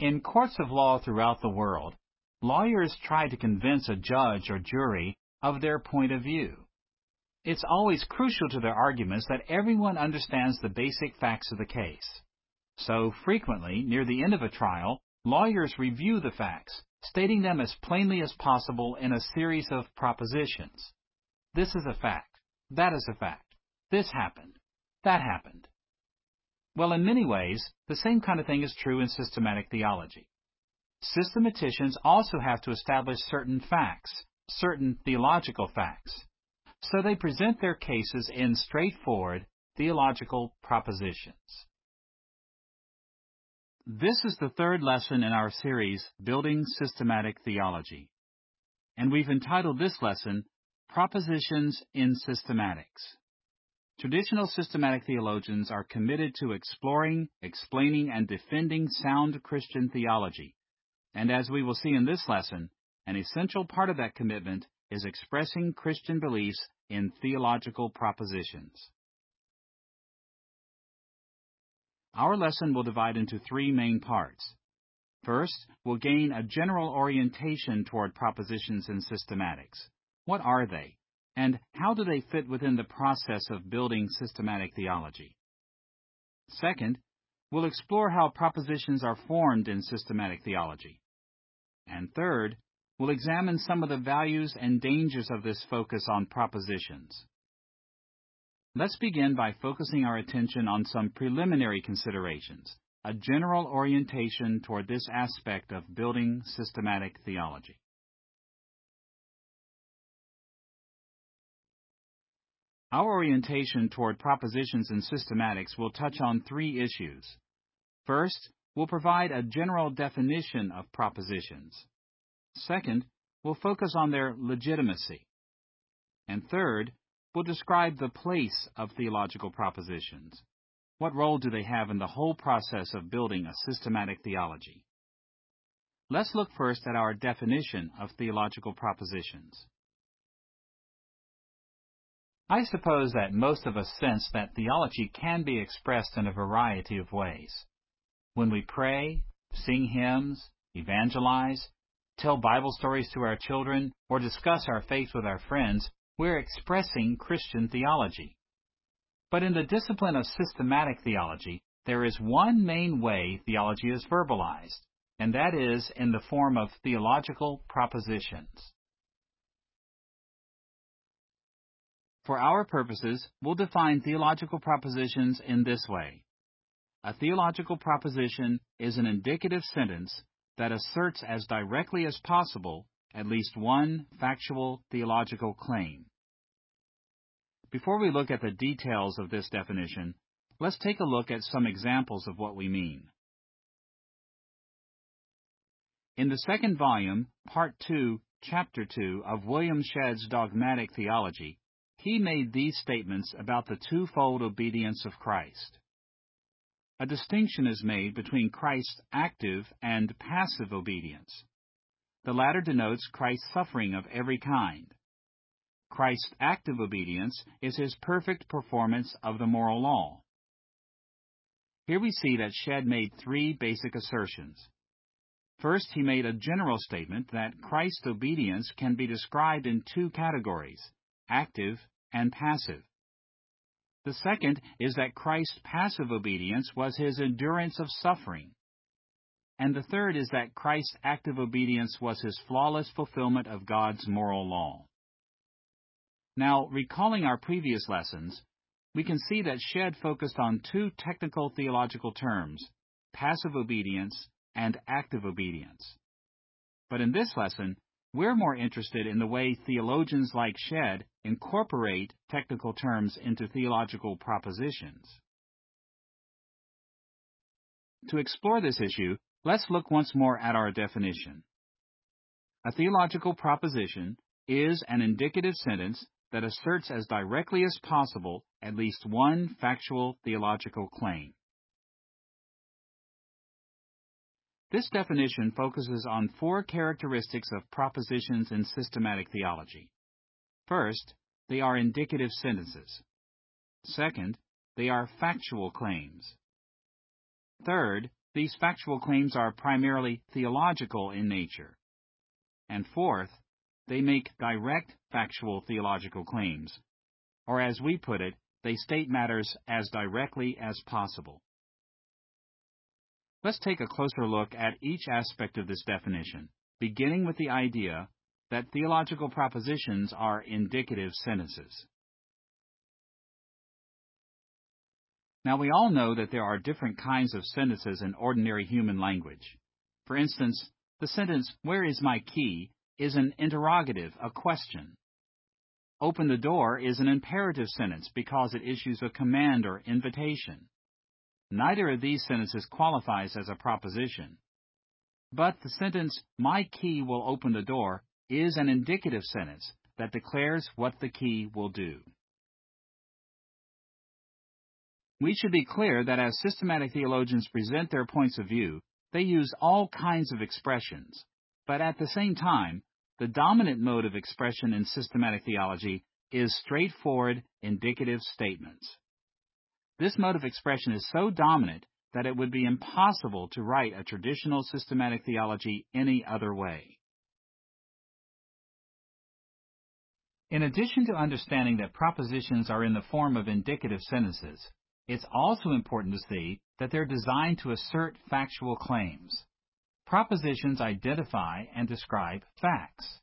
In courts of law throughout the world, lawyers try to convince a judge or jury of their point of view. It's always crucial to their arguments that everyone understands the basic facts of the case. So frequently, near the end of a trial, lawyers review the facts, stating them as plainly as possible in a series of propositions. This is a fact. That is a fact. This happened. That happened. Well, in many ways, the same kind of thing is true in systematic theology. Systematicians also have to establish certain facts, certain theological facts. So they present their cases in straightforward theological propositions. This is the third lesson in our series, Building Systematic Theology. And we've entitled this lesson, Propositions in Systematics. Traditional systematic theologians are committed to exploring, explaining, and defending sound Christian theology. And as we will see in this lesson, an essential part of that commitment is expressing Christian beliefs in theological propositions. Our lesson will divide into three main parts. First, we'll gain a general orientation toward propositions in systematics. What are they? And how do they fit within the process of building systematic theology? Second, we'll explore how propositions are formed in systematic theology. And third, we'll examine some of the values and dangers of this focus on propositions. Let's begin by focusing our attention on some preliminary considerations, a general orientation toward this aspect of building systematic theology. Our orientation toward propositions in systematics will touch on three issues. First, we'll provide a general definition of propositions. Second, we'll focus on their legitimacy. And third, we'll describe the place of theological propositions. What role do they have in the whole process of building a systematic theology? Let's look first at our definition of theological propositions. I suppose that most of us sense that theology can be expressed in a variety of ways. When we pray, sing hymns, evangelize, tell Bible stories to our children, or discuss our faith with our friends, we're expressing Christian theology. But in the discipline of systematic theology, there is one main way theology is verbalized, and that is in the form of theological propositions. For our purposes, we'll define theological propositions in this way. A theological proposition is an indicative sentence that asserts as directly as possible at least one factual theological claim. Before we look at the details of this definition, let's take a look at some examples of what we mean. In the second volume, Part 2, Chapter 2 of William Shedd's Dogmatic Theology, he made these statements about the twofold obedience of Christ. A distinction is made between Christ's active and passive obedience. The latter denotes Christ's suffering of every kind. Christ's active obedience is his perfect performance of the moral law. Here we see that Shedd made three basic assertions. First, he made a general statement that Christ's obedience can be described in two categories, active and passive. The second is that Christ's passive obedience was his endurance of suffering. And the third is that Christ's active obedience was his flawless fulfillment of God's moral law. Now, recalling our previous lessons, we can see that Shedd focused on two technical theological terms, passive obedience and active obedience. But in this lesson, we're more interested in the way theologians like Shedd incorporate technical terms into theological propositions. To explore this issue, let's look once more at our definition. A theological proposition is an indicative sentence that asserts as directly as possible at least one factual theological claim. This definition focuses on four characteristics of propositions in systematic theology. First, they are indicative sentences. Second, they are factual claims. Third, these factual claims are primarily theological in nature. And fourth, they make direct factual theological claims, or as we put it, they state matters as directly as possible. Let's take a closer look at each aspect of this definition, beginning with the idea that theological propositions are indicative sentences. Now, we all know that there are different kinds of sentences in ordinary human language. For instance, the sentence, "Where is my key?" is an interrogative, a question. "Open the door" is an imperative sentence because it issues a command or invitation. Neither of these sentences qualifies as a proposition. But the sentence, "My key will open the door," is an indicative sentence that declares what the key will do. We should be clear that as systematic theologians present their points of view, they use all kinds of expressions. But at the same time, the dominant mode of expression in systematic theology is straightforward, indicative statements. This mode of expression is so dominant that it would be impossible to write a traditional systematic theology any other way. In addition to understanding that propositions are in the form of indicative sentences, it's also important to see that they're designed to assert factual claims. Propositions identify and describe facts.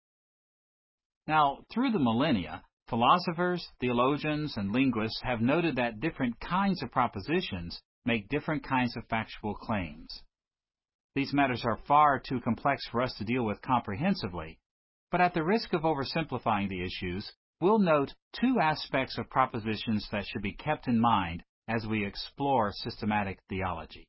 Now, through the millennia, philosophers, theologians, and linguists have noted that different kinds of propositions make different kinds of factual claims. These matters are far too complex for us to deal with comprehensively, but at the risk of oversimplifying the issues, we'll note two aspects of propositions that should be kept in mind as we explore systematic theology.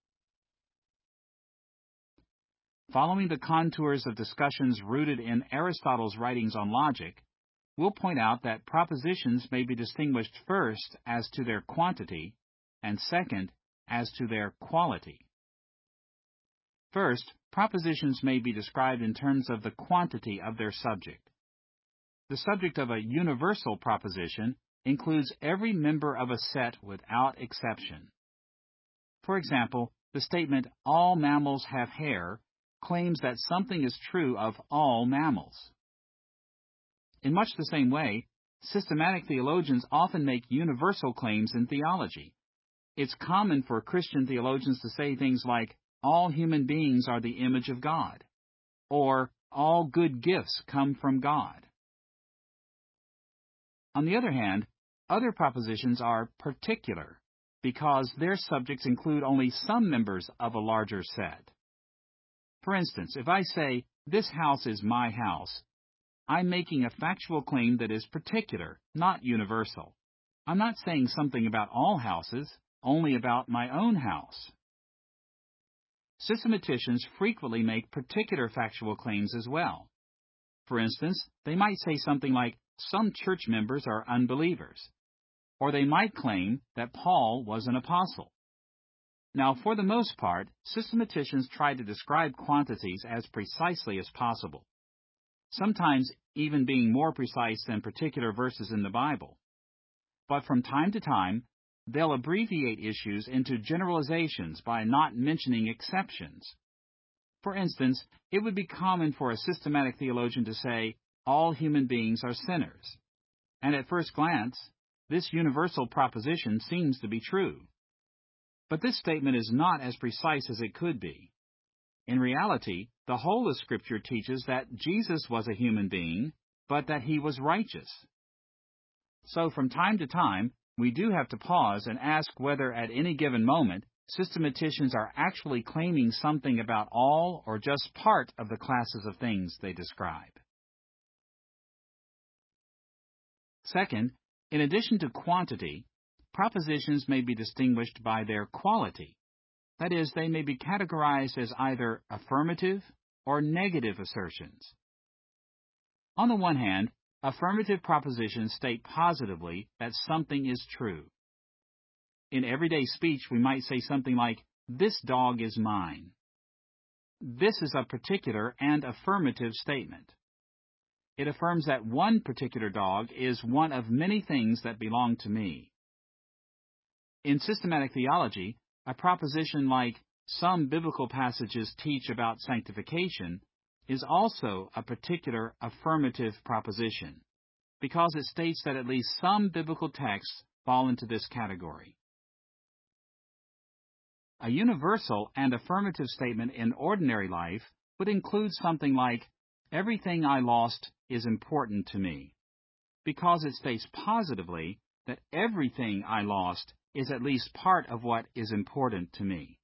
Following the contours of discussions rooted in Aristotle's writings on logic, we'll point out that propositions may be distinguished first as to their quantity, and second, as to their quality. First, propositions may be described in terms of the quantity of their subject. The subject of a universal proposition includes every member of a set without exception. For example, the statement, "All mammals have hair," claims that something is true of all mammals. In much the same way, systematic theologians often make universal claims in theology. It's common for Christian theologians to say things like, "All human beings are the image of God," or "All good gifts come from God." On the other hand, other propositions are particular, because their subjects include only some members of a larger set. For instance, if I say, "This house is my house," I'm making a factual claim that is particular, not universal. I'm not saying something about all houses, only about my own house. Systematicians frequently make particular factual claims as well. For instance, they might say something like, "Some church members are unbelievers," or they might claim that Paul was an apostle. Now, for the most part, systematicians try to describe quantities as precisely as possible, sometimes even being more precise than particular verses in the Bible. But from time to time, they'll abbreviate issues into generalizations by not mentioning exceptions. For instance, it would be common for a systematic theologian to say, "All human beings are sinners." And at first glance, this universal proposition seems to be true. But this statement is not as precise as it could be. In reality, the whole of Scripture teaches that Jesus was a human being, but that he was righteous. So from time to time, we do have to pause and ask whether at any given moment, systematicians are actually claiming something about all or just part of the classes of things they describe. Second, in addition to quantity, propositions may be distinguished by their quality. That is, they may be categorized as either affirmative or negative assertions. On the one hand, affirmative propositions state positively that something is true. In everyday speech, we might say something like, "This dog is mine." This is a particular and affirmative statement. It affirms that one particular dog is one of many things that belong to me. In systematic theology, a proposition like, some biblical passages teach about sanctification is also a particular affirmative proposition, because it states that at least some biblical texts fall into this category. A universal and affirmative statement in ordinary life would include something like, "Everything I lost is important to me," because it states positively that everything I lost is at least part of what is important to me.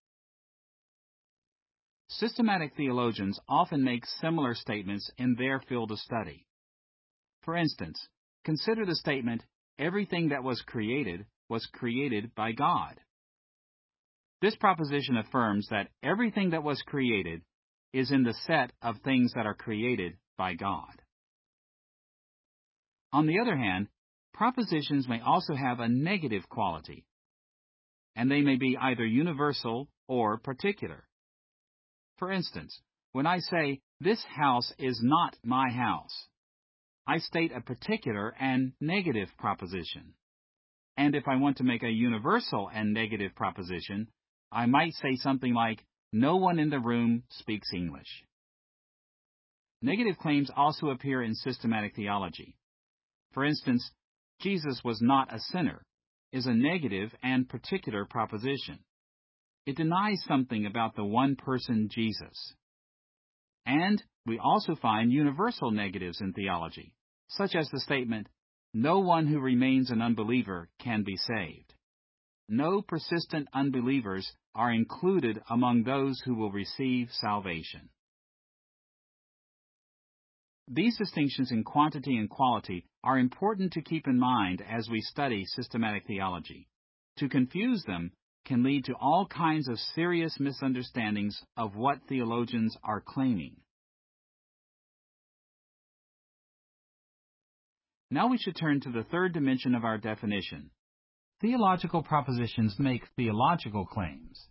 Systematic theologians often make similar statements in their field of study. For instance, consider the statement, "Everything that was created by God." This proposition affirms that everything that was created is in the set of things that are created by God. On the other hand, propositions may also have a negative quality, and they may be either universal or particular. For instance, when I say, "This house is not my house," I state a particular and negative proposition. And if I want to make a universal and negative proposition, I might say something like, "No one in the room speaks English." Negative claims also appear in systematic theology. For instance, "Jesus was not a sinner" is a negative and particular proposition. It denies something about the one person Jesus. And we also find universal negatives in theology, such as the statement, "No one who remains an unbeliever can be saved." No persistent unbelievers are included among those who will receive salvation. These distinctions in quantity and quality are important to keep in mind as we study systematic theology. To confuse them can lead to all kinds of serious misunderstandings of what theologians are claiming. Now we should turn to the third dimension of our definition. Theological propositions make theological claims.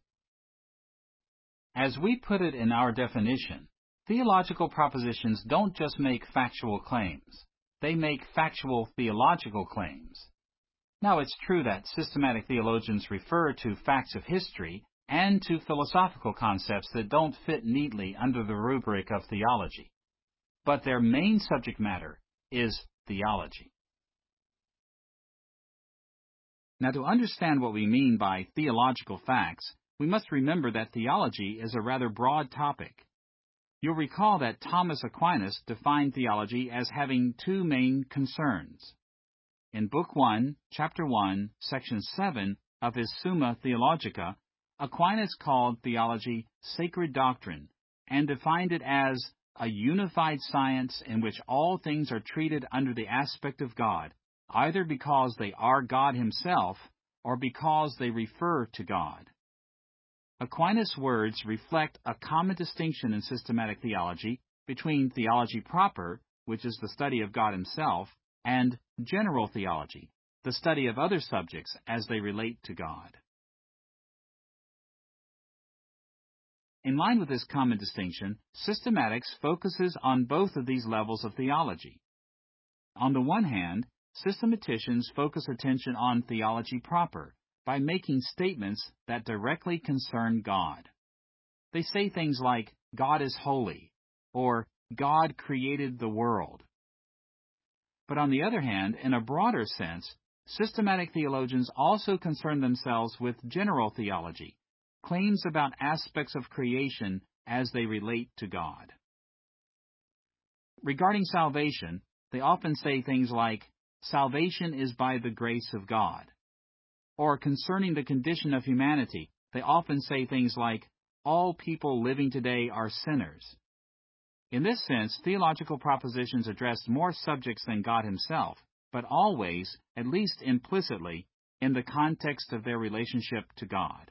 As we put it in our definition, theological propositions don't just make factual claims. They make factual theological claims. Now, it's true that systematic theologians refer to facts of history and to philosophical concepts that don't fit neatly under the rubric of theology. But their main subject matter is theology. Now, to understand what we mean by theological facts, we must remember that theology is a rather broad topic. You'll recall that Thomas Aquinas defined theology as having two main concerns. In Book 1, Chapter 1, Section 7 of his Summa Theologica, Aquinas called theology sacred doctrine and defined it as a unified science in which all things are treated under the aspect of God, either because they are God himself or because they refer to God. Aquinas' words reflect a common distinction in systematic theology between theology proper, which is the study of God himself, and general theology, the study of other subjects as they relate to God. In line with this common distinction, systematics focuses on both of these levels of theology. On the one hand, systematicians focus attention on theology proper by making statements that directly concern God. They say things like, "God is holy," or "God created the world." But on the other hand, in a broader sense, systematic theologians also concern themselves with general theology, claims about aspects of creation as they relate to God. Regarding salvation, they often say things like, "Salvation is by the grace of God." Or concerning the condition of humanity, they often say things like, "All people living today are sinners." In this sense, theological propositions address more subjects than God himself, but always, at least implicitly, in the context of their relationship to God.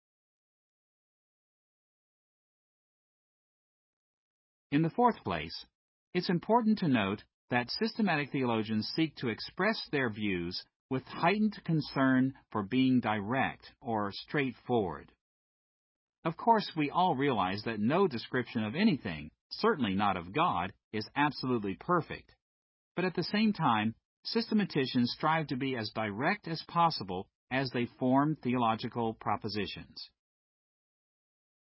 In the fourth place, it's important to note that systematic theologians seek to express their views with heightened concern for being direct or straightforward. Of course, we all realize that no description of anything, certainly not of God, is absolutely perfect. But at the same time, systematicians strive to be as direct as possible as they form theological propositions.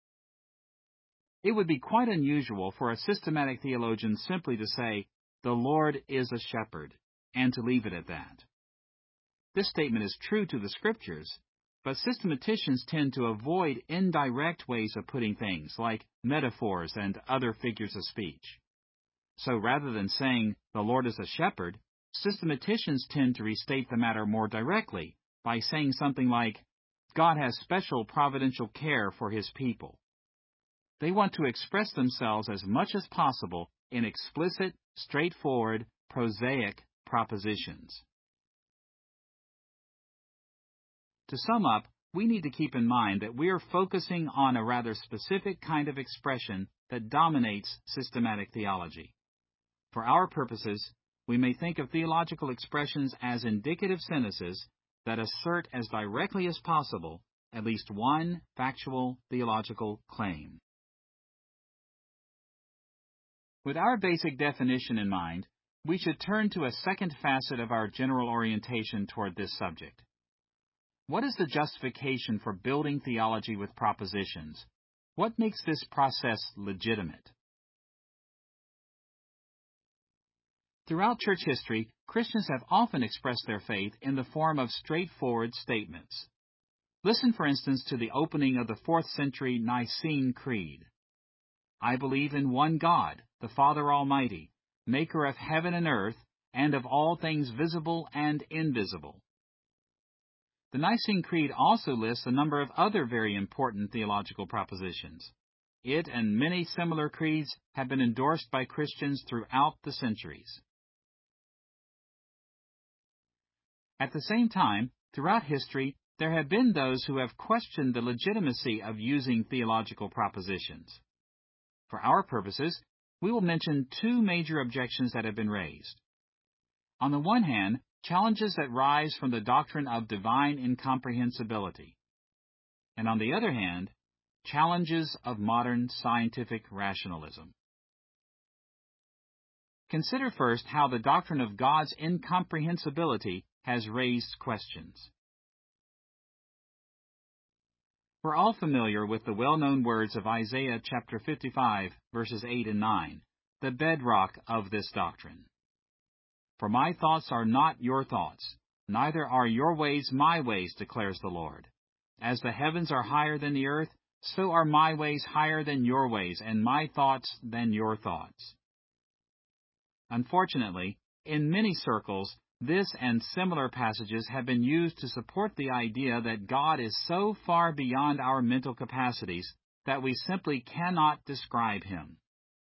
It would be quite unusual for a systematic theologian simply to say, "The Lord is a shepherd," and to leave it at that. This statement is true to the Scriptures, but systematicians tend to avoid indirect ways of putting things, like metaphors and other figures of speech. So rather than saying, "The Lord is a shepherd," systematicians tend to restate the matter more directly by saying something like, "God has special providential care for His people." They want to express themselves as much as possible in explicit, straightforward, prosaic propositions. To sum up, we need to keep in mind that we are focusing on a rather specific kind of expression that dominates systematic theology. For our purposes, we may think of theological expressions as indicative sentences that assert as directly as possible at least one factual theological claim. With our basic definition in mind, we should turn to a second facet of our general orientation toward this subject. What is the justification for building theology with propositions? What makes this process legitimate? Throughout church history, Christians have often expressed their faith in the form of straightforward statements. Listen, for instance, to the opening of the 4th century Nicene Creed. "I believe in one God, the Father Almighty, maker of heaven and earth, and of all things visible and invisible." The Nicene Creed also lists a number of other very important theological propositions. It and many similar creeds have been endorsed by Christians throughout the centuries. At the same time, throughout history, there have been those who have questioned the legitimacy of using theological propositions. For our purposes, we will mention two major objections that have been raised. On the one hand, challenges that rise from the doctrine of divine incomprehensibility. And on the other hand, challenges of modern scientific rationalism. Consider first how the doctrine of God's incomprehensibility has raised questions. We're all familiar with the well-known words of Isaiah chapter 55, verses 8 and 9, the bedrock of this doctrine. "For my thoughts are not your thoughts, neither are your ways my ways, declares the Lord. As the heavens are higher than the earth, so are my ways higher than your ways, and my thoughts than your thoughts." Unfortunately, in many circles, this and similar passages have been used to support the idea that God is so far beyond our mental capacities that we simply cannot describe Him.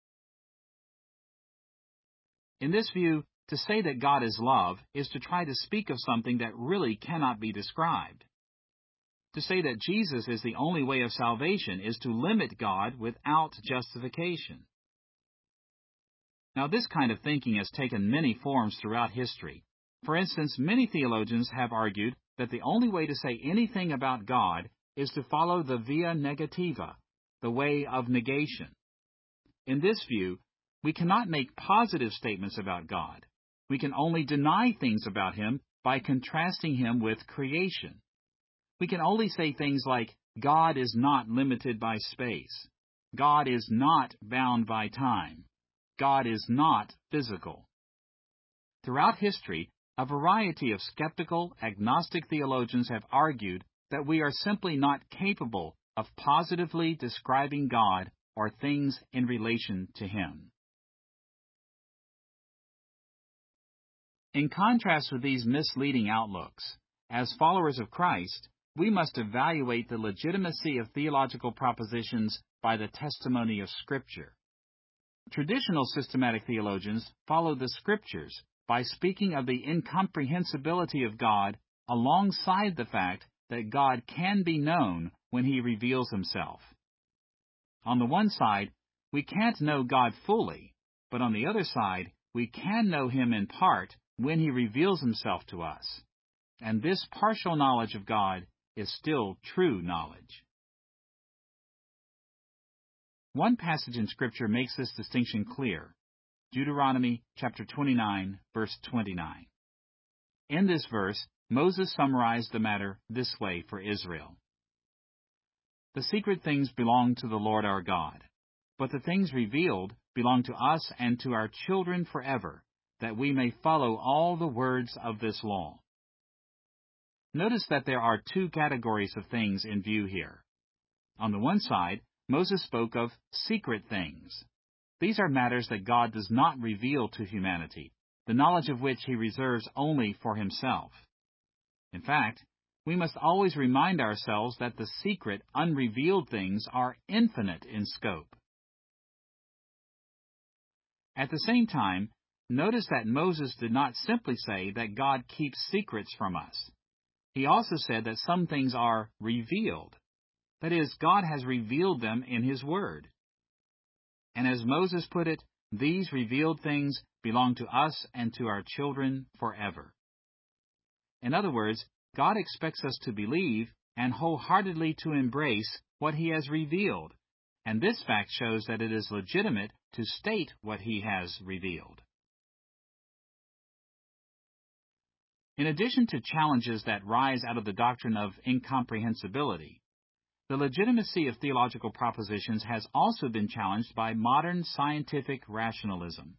In this view, to say that God is love is to try to speak of something that really cannot be described. To say that Jesus is the only way of salvation is to limit God without justification. Now, this kind of thinking has taken many forms throughout history. For instance, many theologians have argued that the only way to say anything about God is to follow the via negativa, the way of negation. In this view, we cannot make positive statements about God. We can only deny things about Him by contrasting Him with creation. We can only say things like, God is not limited by space. God is not bound by time. God is not physical. Throughout history, a variety of skeptical, agnostic theologians have argued that we are simply not capable of positively describing God or things in relation to Him. In contrast with these misleading outlooks, as followers of Christ, we must evaluate the legitimacy of theological propositions by the testimony of Scripture. Traditional systematic theologians follow the Scriptures by speaking of the incomprehensibility of God alongside the fact that God can be known when He reveals Himself. On the one side, we can't know God fully, but on the other side, we can know Him in part when He reveals Himself to us. And this partial knowledge of God is still true knowledge. One passage in Scripture makes this distinction clear. Deuteronomy chapter 29, verse 29. In this verse, Moses summarized the matter this way for Israel. "The secret things belong to the Lord our God. but the things revealed belong to us and to our children forever, that we may follow all the words of this law. Notice that there are two categories of things in view here. On the one side, Moses spoke of secret things. These are matters that God does not reveal to humanity, the knowledge of which he reserves only for himself. In fact, we must always remind ourselves that the secret, unrevealed things are infinite in scope. At the same time, notice that Moses did not simply say that God keeps secrets from us. He also said that some things are revealed. That is, God has revealed them in His Word. And as Moses put it, these revealed things belong to us and to our children forever. In other words, God expects us to believe and wholeheartedly to embrace what He has revealed, and this fact shows that it is legitimate to state what He has revealed. In addition to challenges that rise out of the doctrine of incomprehensibility, the legitimacy of theological propositions has also been challenged by modern scientific rationalism.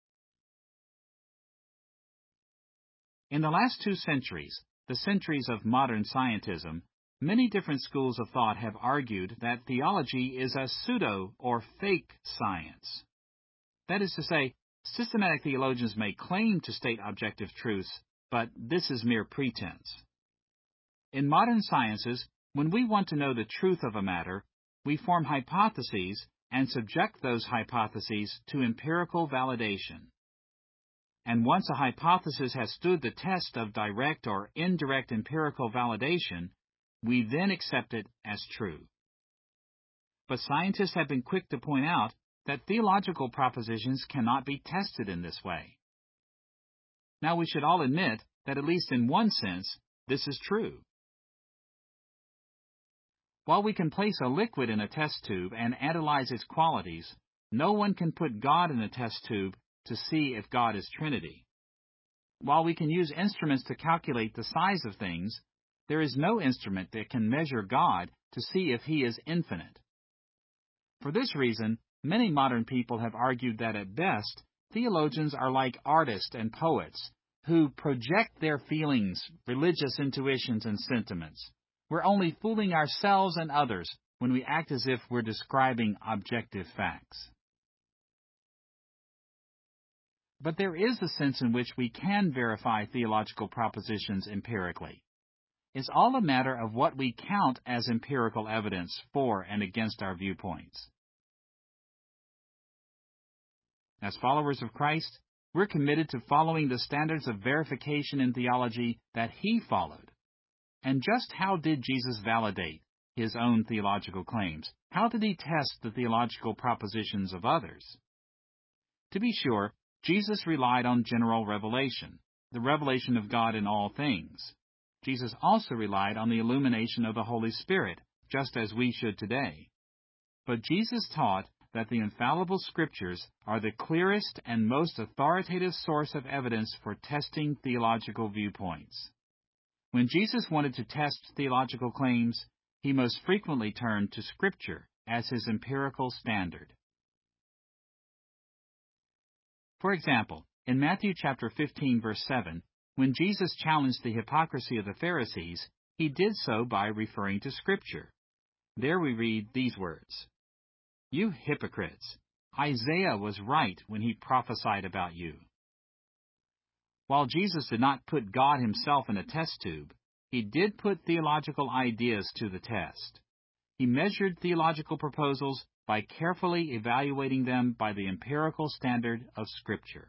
In the last 2 centuries, the centuries of modern scientism, many different schools of thought have argued that theology is a pseudo or fake science. That is to say, systematic theologians may claim to state objective truths, but this is mere pretense. In modern sciences, when we want to know the truth of a matter, we form hypotheses and subject those hypotheses to empirical validation. And once a hypothesis has stood the test of direct or indirect empirical validation, we then accept it as true. But scientists have been quick to point out that theological propositions cannot be tested in this way. Now we should all admit that at least in one sense, this is true. While we can place a liquid in a test tube and analyze its qualities, no one can put God in a test tube to see if God is Trinity. While we can use instruments to calculate the size of things, there is no instrument that can measure God to see if He is infinite. For this reason, many modern people have argued that at best, theologians are like artists and poets who project their feelings, religious intuitions, and sentiments. We're only fooling ourselves and others when we act as if we're describing objective facts. But there is a sense in which we can verify theological propositions empirically. It's all a matter of what we count as empirical evidence for and against our viewpoints. As followers of Christ, we're committed to following the standards of verification in theology that He followed. And just how did Jesus validate His own theological claims? How did He test the theological propositions of others? To be sure, Jesus relied on general revelation, the revelation of God in all things. Jesus also relied on the illumination of the Holy Spirit, just as we should today. But Jesus taught that the infallible Scriptures are the clearest and most authoritative source of evidence for testing theological viewpoints. When Jesus wanted to test theological claims, He most frequently turned to Scripture as His empirical standard. For example, in Matthew chapter 15, verse 7, when Jesus challenged the hypocrisy of the Pharisees, He did so by referring to Scripture. There we read these words, "You hypocrites, Isaiah was right when he prophesied about you." While Jesus did not put God Himself in a test tube, He did put theological ideas to the test. He measured theological proposals by carefully evaluating them by the empirical standard of Scripture.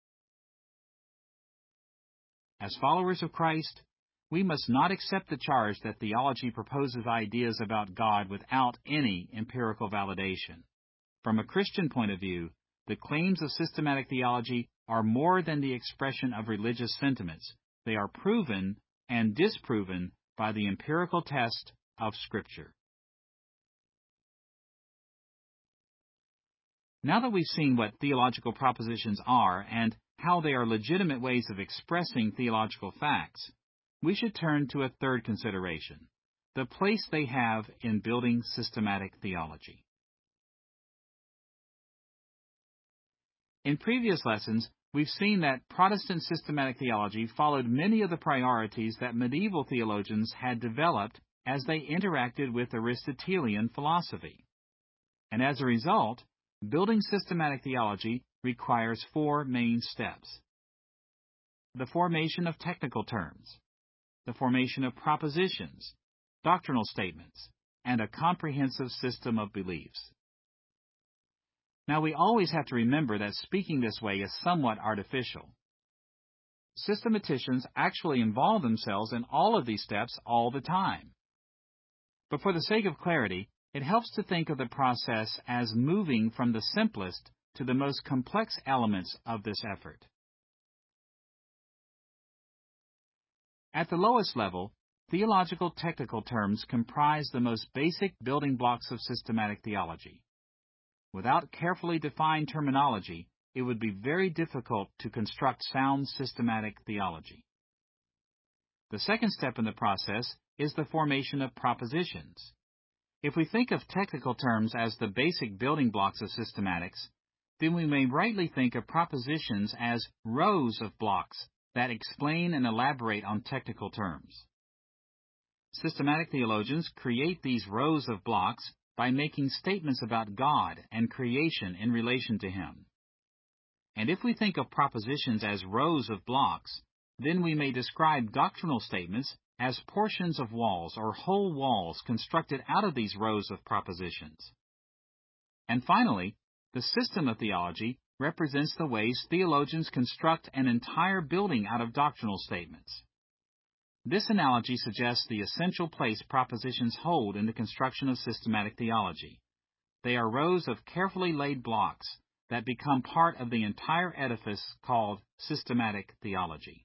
As followers of Christ, we must not accept the charge that theology proposes ideas about God without any empirical validation. From a Christian point of view, the claims of systematic theology are more than the expression of religious sentiments. They are proven and disproven by the empirical test of Scripture. Now that we've seen what theological propositions are and how they are legitimate ways of expressing theological facts, we should turn to a third consideration, the place they have in building systematic theology. In previous lessons, we've seen that Protestant systematic theology followed many of the priorities that medieval theologians had developed as they interacted with Aristotelian philosophy. And as a result, building systematic theology requires four main steps: the formation of technical terms, the formation of propositions, doctrinal statements, and a comprehensive system of beliefs. Now, we always have to remember that speaking this way is somewhat artificial. Systematicians actually involve themselves in all of these steps all the time. But for the sake of clarity, it helps to think of the process as moving from the simplest to the most complex elements of this effort. At the lowest level, theological technical terms comprise the most basic building blocks of systematic theology. Without carefully defined terminology, it would be very difficult to construct sound systematic theology. The second step in the process is the formation of propositions. If we think of technical terms as the basic building blocks of systematics, then we may rightly think of propositions as rows of blocks that explain and elaborate on technical terms. Systematic theologians create these rows of blocks by making statements about God and creation in relation to Him. And if we think of propositions as rows of blocks, then we may describe doctrinal statements as portions of walls or whole walls constructed out of these rows of propositions. And finally, the system of theology represents the ways theologians construct an entire building out of doctrinal statements. This analogy suggests the essential place propositions hold in the construction of systematic theology. They are rows of carefully laid blocks that become part of the entire edifice called systematic theology.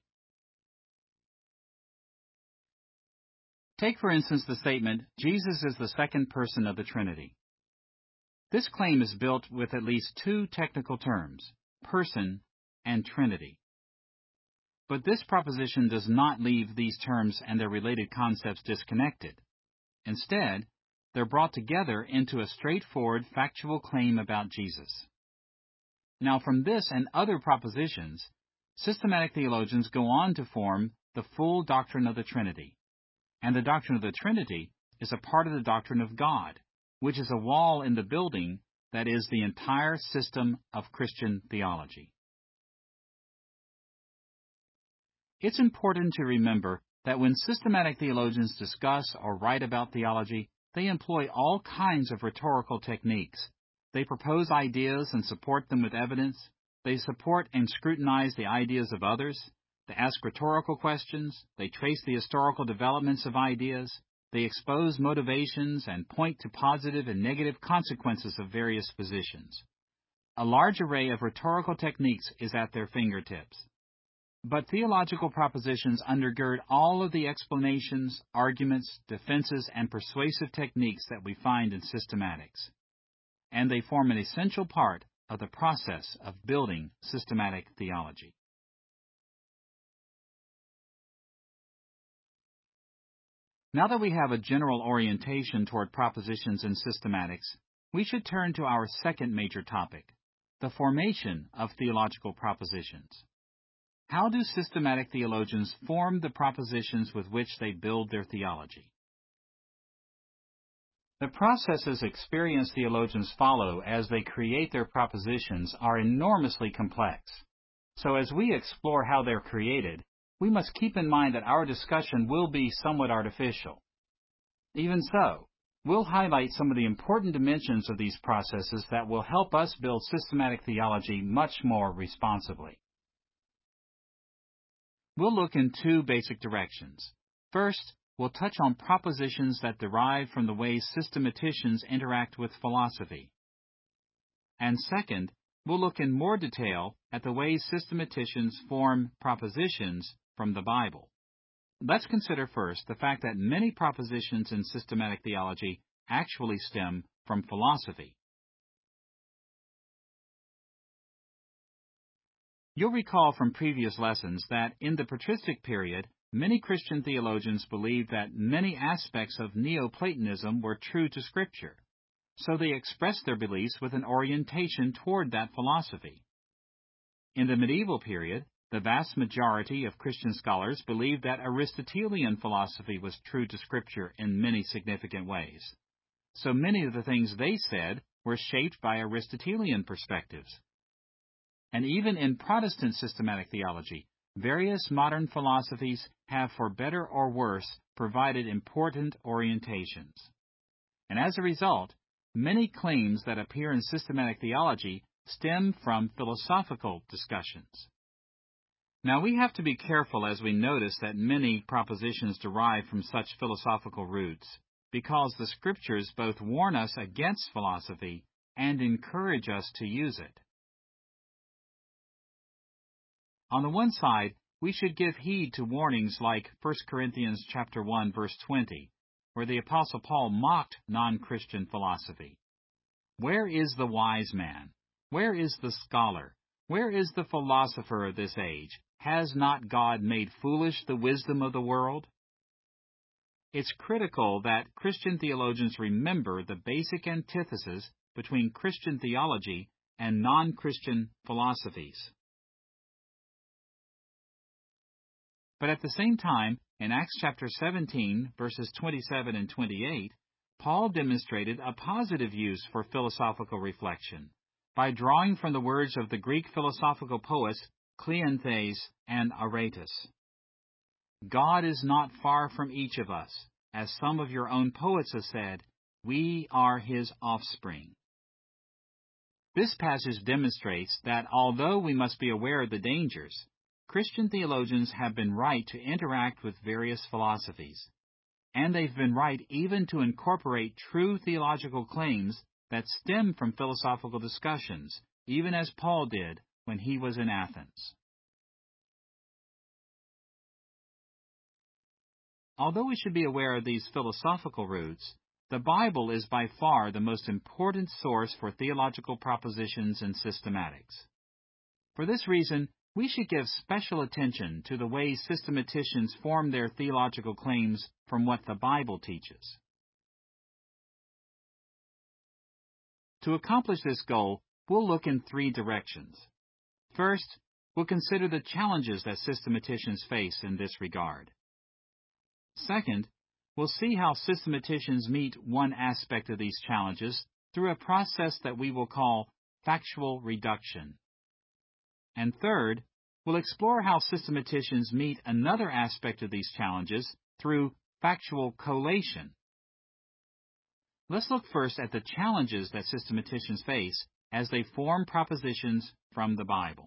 Take, for instance, the statement, Jesus is the second person of the Trinity. This claim is built with at least two technical terms, person and Trinity. But this proposition does not leave these terms and their related concepts disconnected. Instead, they're brought together into a straightforward factual claim about Jesus. Now, from this and other propositions, systematic theologians go on to form the full doctrine of the Trinity. And the doctrine of the Trinity is a part of the doctrine of God, which is a wall in the building that is the entire system of Christian theology. It's important to remember that when systematic theologians discuss or write about theology, they employ all kinds of rhetorical techniques. They propose ideas and support them with evidence. They support and scrutinize the ideas of others. They ask rhetorical questions. They trace the historical developments of ideas. They expose motivations and point to positive and negative consequences of various positions. A large array of rhetorical techniques is at their fingertips. But theological propositions undergird all of the explanations, arguments, defenses, and persuasive techniques that we find in systematics. And they form an essential part of the process of building systematic theology. Now that we have a general orientation toward propositions in systematics, we should turn to our second major topic, the formation of theological propositions. How do systematic theologians form the propositions with which they build their theology? The processes experienced theologians follow as they create their propositions are enormously complex. So as we explore how they're created, we must keep in mind that our discussion will be somewhat artificial. Even so, we'll highlight some of the important dimensions of these processes that will help us build systematic theology much more responsibly. We'll look in two basic directions. First, we'll touch on propositions that derive from the way systematicians interact with philosophy. And second, we'll look in more detail at the ways systematicians form propositions from the Bible. Let's consider first the fact that many propositions in systematic theology actually stem from philosophy. You'll recall from previous lessons that in the patristic period, many Christian theologians believed that many aspects of Neoplatonism were true to Scripture, so they expressed their beliefs with an orientation toward that philosophy. In the medieval period, the vast majority of Christian scholars believed that Aristotelian philosophy was true to Scripture in many significant ways. So many of the things they said were shaped by Aristotelian perspectives. And even in Protestant systematic theology, various modern philosophies have, for better or worse, provided important orientations. And as a result, many claims that appear in systematic theology stem from philosophical discussions. Now, we have to be careful as we notice that many propositions derive from such philosophical roots, because the Scriptures both warn us against philosophy and encourage us to use it. On the one side, we should give heed to warnings like 1 Corinthians chapter 1, verse 20, where the Apostle Paul mocked non-Christian philosophy. Where is the wise man? Where is the scholar? Where is the philosopher of this age? Has not God made foolish the wisdom of the world? It's critical that Christian theologians remember the basic antithesis between Christian theology and non-Christian philosophies. But at the same time, in Acts chapter 17, verses 27 and 28, Paul demonstrated a positive use for philosophical reflection by drawing from the words of the Greek philosophical poets Cleanthes and Aratus. God is not far from each of us. As some of your own poets have said, we are his offspring. This passage demonstrates that although we must be aware of the dangers, Christian theologians have been right to interact with various philosophies, and they've been right even to incorporate true theological claims that stem from philosophical discussions, even as Paul did when he was in Athens. Although we should be aware of these philosophical roots, the Bible is by far the most important source for theological propositions and systematics. For this reason, we should give special attention to the way systematicians form their theological claims from what the Bible teaches. To accomplish this goal, we'll look in three directions. First, we'll consider the challenges that systematicians face in this regard. Second, we'll see how systematicians meet one aspect of these challenges through a process that we will call factual reduction. And third, we'll explore how systematicians meet another aspect of these challenges through factual collation. Let's look first at the challenges that systematicians face as they form propositions from the Bible.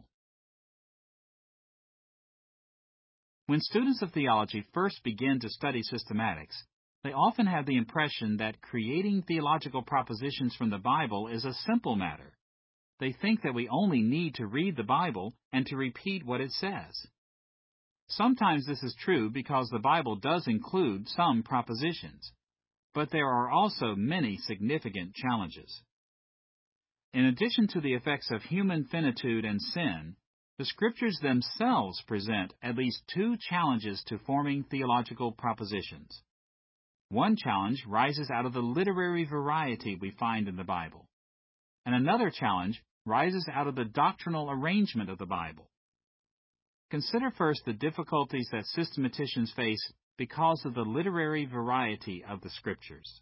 When students of theology first begin to study systematics, they often have the impression that creating theological propositions from the Bible is a simple matter. They think that we only need to read the Bible and to repeat what it says. Sometimes this is true because the Bible does include some propositions, but there are also many significant challenges. In addition to the effects of human finitude and sin, the Scriptures themselves present at least two challenges to forming theological propositions. One challenge rises out of the literary variety we find in the Bible, and another challenge rises out of the doctrinal arrangement of the Bible. Consider first the difficulties that systematicians face because of the literary variety of the Scriptures.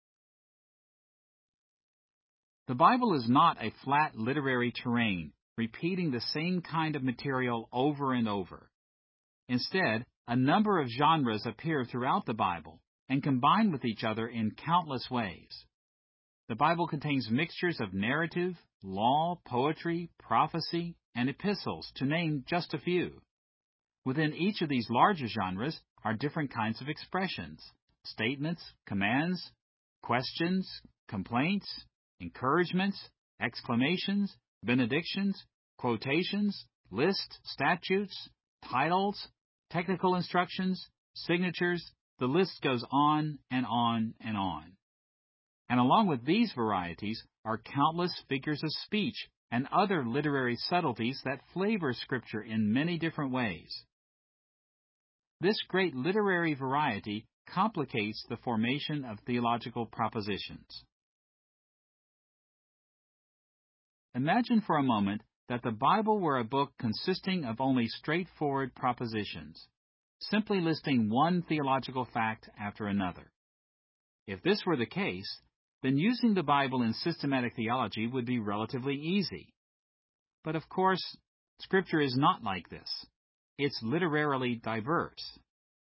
The Bible is not a flat literary terrain, repeating the same kind of material over and over. Instead, a number of genres appear throughout the Bible and combine with each other in countless ways. The Bible contains mixtures of narrative, law, poetry, prophecy, and epistles, to name just a few. Within each of these larger genres are different kinds of expressions, statements, commands, questions, complaints, encouragements, exclamations, benedictions, quotations, lists, statutes, titles, technical instructions, signatures. The list goes on and on and on. And along with these varieties are countless figures of speech and other literary subtleties that flavor Scripture in many different ways. This great literary variety complicates the formation of theological propositions. Imagine for a moment that the Bible were a book consisting of only straightforward propositions, simply listing one theological fact after another. If this were the case, then using the Bible in systematic theology would be relatively easy. But of course, Scripture is not like this. It's literarily diverse.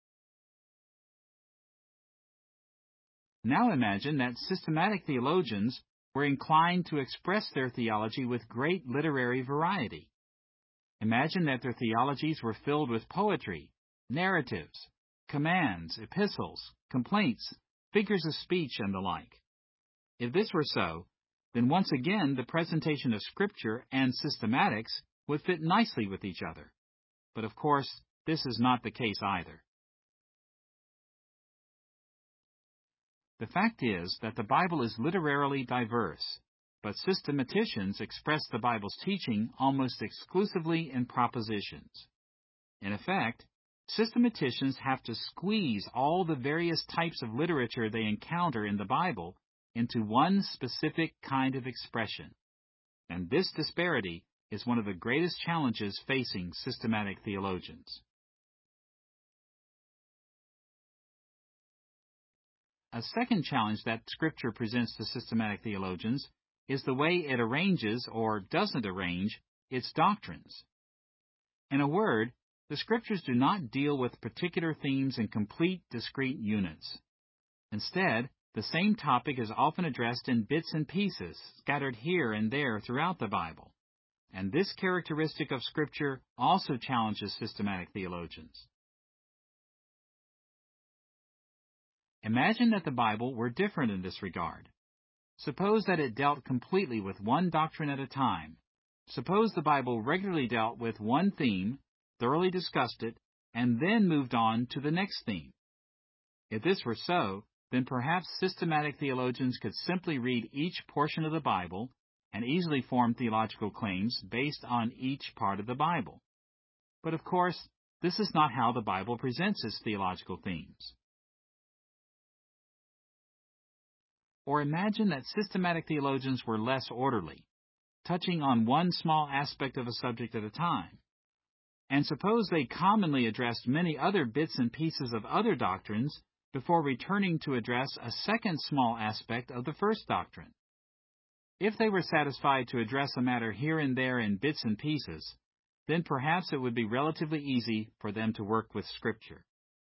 Now imagine that systematic theologians were inclined to express their theology with great literary variety. Imagine that their theologies were filled with poetry, narratives, commands, epistles, complaints, figures of speech, and the like. If this were so, then once again the presentation of Scripture and systematics would fit nicely with each other. But of course, this is not the case either. The fact is that the Bible is literarily diverse, but systematicians express the Bible's teaching almost exclusively in propositions. In effect, systematicians have to squeeze all the various types of literature they encounter in the Bible into one specific kind of expression. And this disparity is one of the greatest challenges facing systematic theologians. A second challenge that Scripture presents to systematic theologians is the way it arranges, or doesn't arrange, its doctrines. In a word, the Scriptures do not deal with particular themes in complete, discrete units. Instead, the same topic is often addressed in bits and pieces, scattered here and there throughout the Bible. And this characteristic of Scripture also challenges systematic theologians. Imagine that the Bible were different in this regard. Suppose that it dealt completely with one doctrine at a time. Suppose the Bible regularly dealt with one theme, thoroughly discussed it, and then moved on to the next theme. If this were so, then perhaps systematic theologians could simply read each portion of the Bible and easily form theological claims based on each part of the Bible. But of course, this is not how the Bible presents its theological themes. Or imagine that systematic theologians were less orderly, touching on one small aspect of a subject at a time. And suppose they commonly addressed many other bits and pieces of other doctrines before returning to address a second small aspect of the first doctrine. If they were satisfied to address a matter here and there in bits and pieces, then perhaps it would be relatively easy for them to work with Scripture.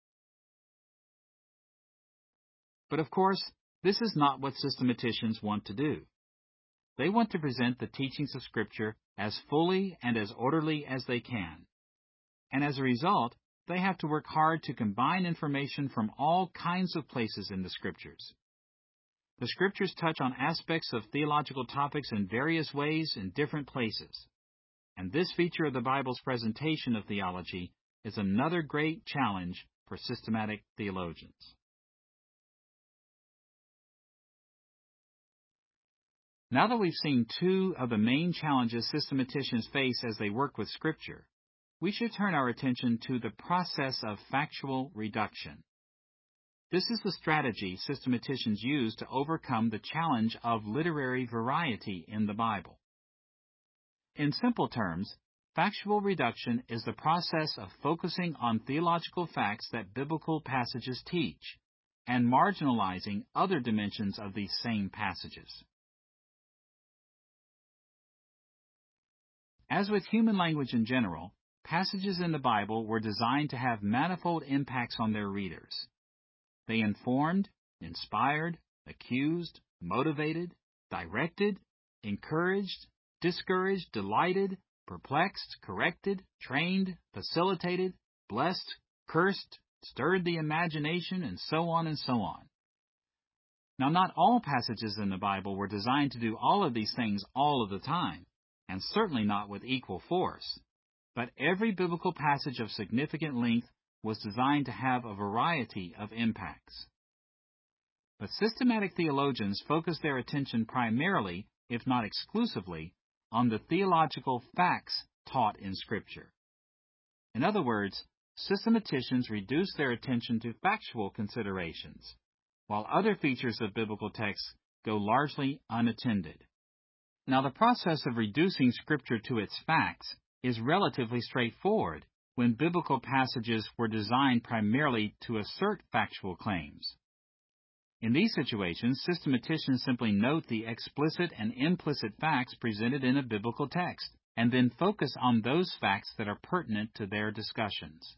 But of course, this is not what systematicians want to do. They want to present the teachings of Scripture as fully and as orderly as they can. And as a result, they have to work hard to combine information from all kinds of places in the Scriptures. The Scriptures touch on aspects of theological topics in various ways in different places. And this feature of the Bible's presentation of theology is another great challenge for systematic theologians. Now that we've seen two of the main challenges systematicians face as they work with Scripture, we should turn our attention to the process of factual reduction. This is the strategy systematicians use to overcome the challenge of literary variety in the Bible. In simple terms, factual reduction is the process of focusing on theological facts that biblical passages teach, and marginalizing other dimensions of these same passages. As with human language in general, passages in the Bible were designed to have manifold impacts on their readers. They informed, inspired, accused, motivated, directed, encouraged, discouraged, delighted, perplexed, corrected, trained, facilitated, blessed, cursed, stirred the imagination, and so on and so on. Now, not all passages in the Bible were designed to do all of these things all of the time, and certainly not with equal force. But every biblical passage of significant length was designed to have a variety of impacts. But systematic theologians focus their attention primarily, if not exclusively, on the theological facts taught in Scripture. In other words, systematicians reduce their attention to factual considerations, while other features of biblical texts go largely unattended. Now, the process of reducing Scripture to its facts is relatively straightforward when biblical passages were designed primarily to assert factual claims. In these situations, systematicians simply note the explicit and implicit facts presented in a biblical text, and then focus on those facts that are pertinent to their discussions.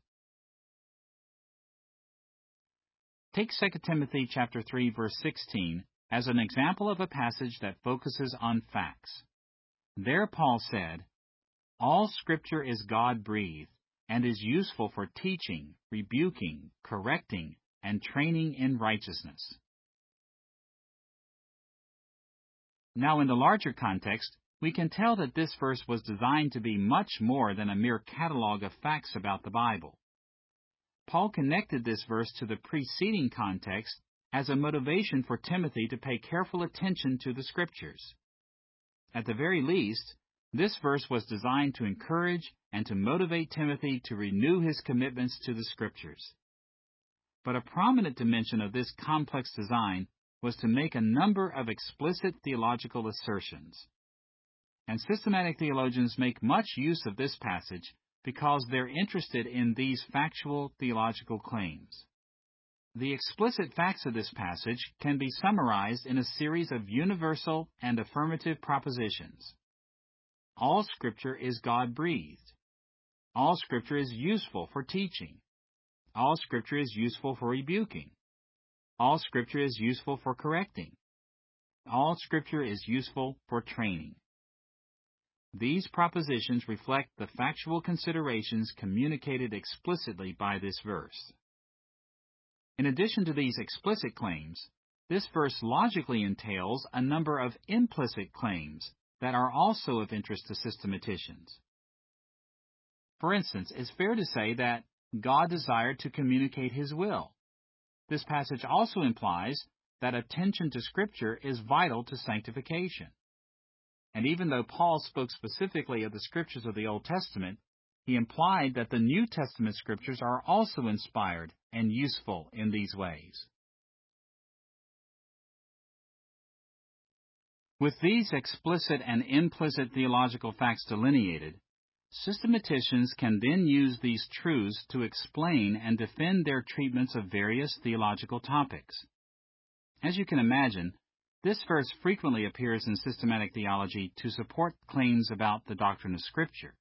Take 2 Timothy chapter 3, verse 16 as an example of a passage that focuses on facts. There Paul said, "All Scripture is God-breathed and is useful for teaching, rebuking, correcting, and training in righteousness." Now, in the larger context, we can tell that this verse was designed to be much more than a mere catalog of facts about the Bible. Paul connected this verse to the preceding context as a motivation for Timothy to pay careful attention to the Scriptures. At the very least, this verse was designed to encourage and to motivate Timothy to renew his commitments to the Scriptures. But a prominent dimension of this complex design was to make a number of explicit theological assertions. And systematic theologians make much use of this passage because they're interested in these factual theological claims. The explicit facts of this passage can be summarized in a series of universal and affirmative propositions. All Scripture is God-breathed. All Scripture is useful for teaching. All Scripture is useful for rebuking. All Scripture is useful for correcting. All Scripture is useful for training. These propositions reflect the factual considerations communicated explicitly by this verse. In addition to these explicit claims, this verse logically entails a number of implicit claims that are also of interest to systematicians. For instance, it's fair to say that God desired to communicate His will. This passage also implies that attention to Scripture is vital to sanctification. And even though Paul spoke specifically of the Scriptures of the Old Testament, he implied that the New Testament Scriptures are also inspired and useful in these ways. With these explicit and implicit theological facts delineated, systematicians can then use these truths to explain and defend their treatments of various theological topics. As you can imagine, this verse frequently appears in systematic theology to support claims about the doctrine of Scripture.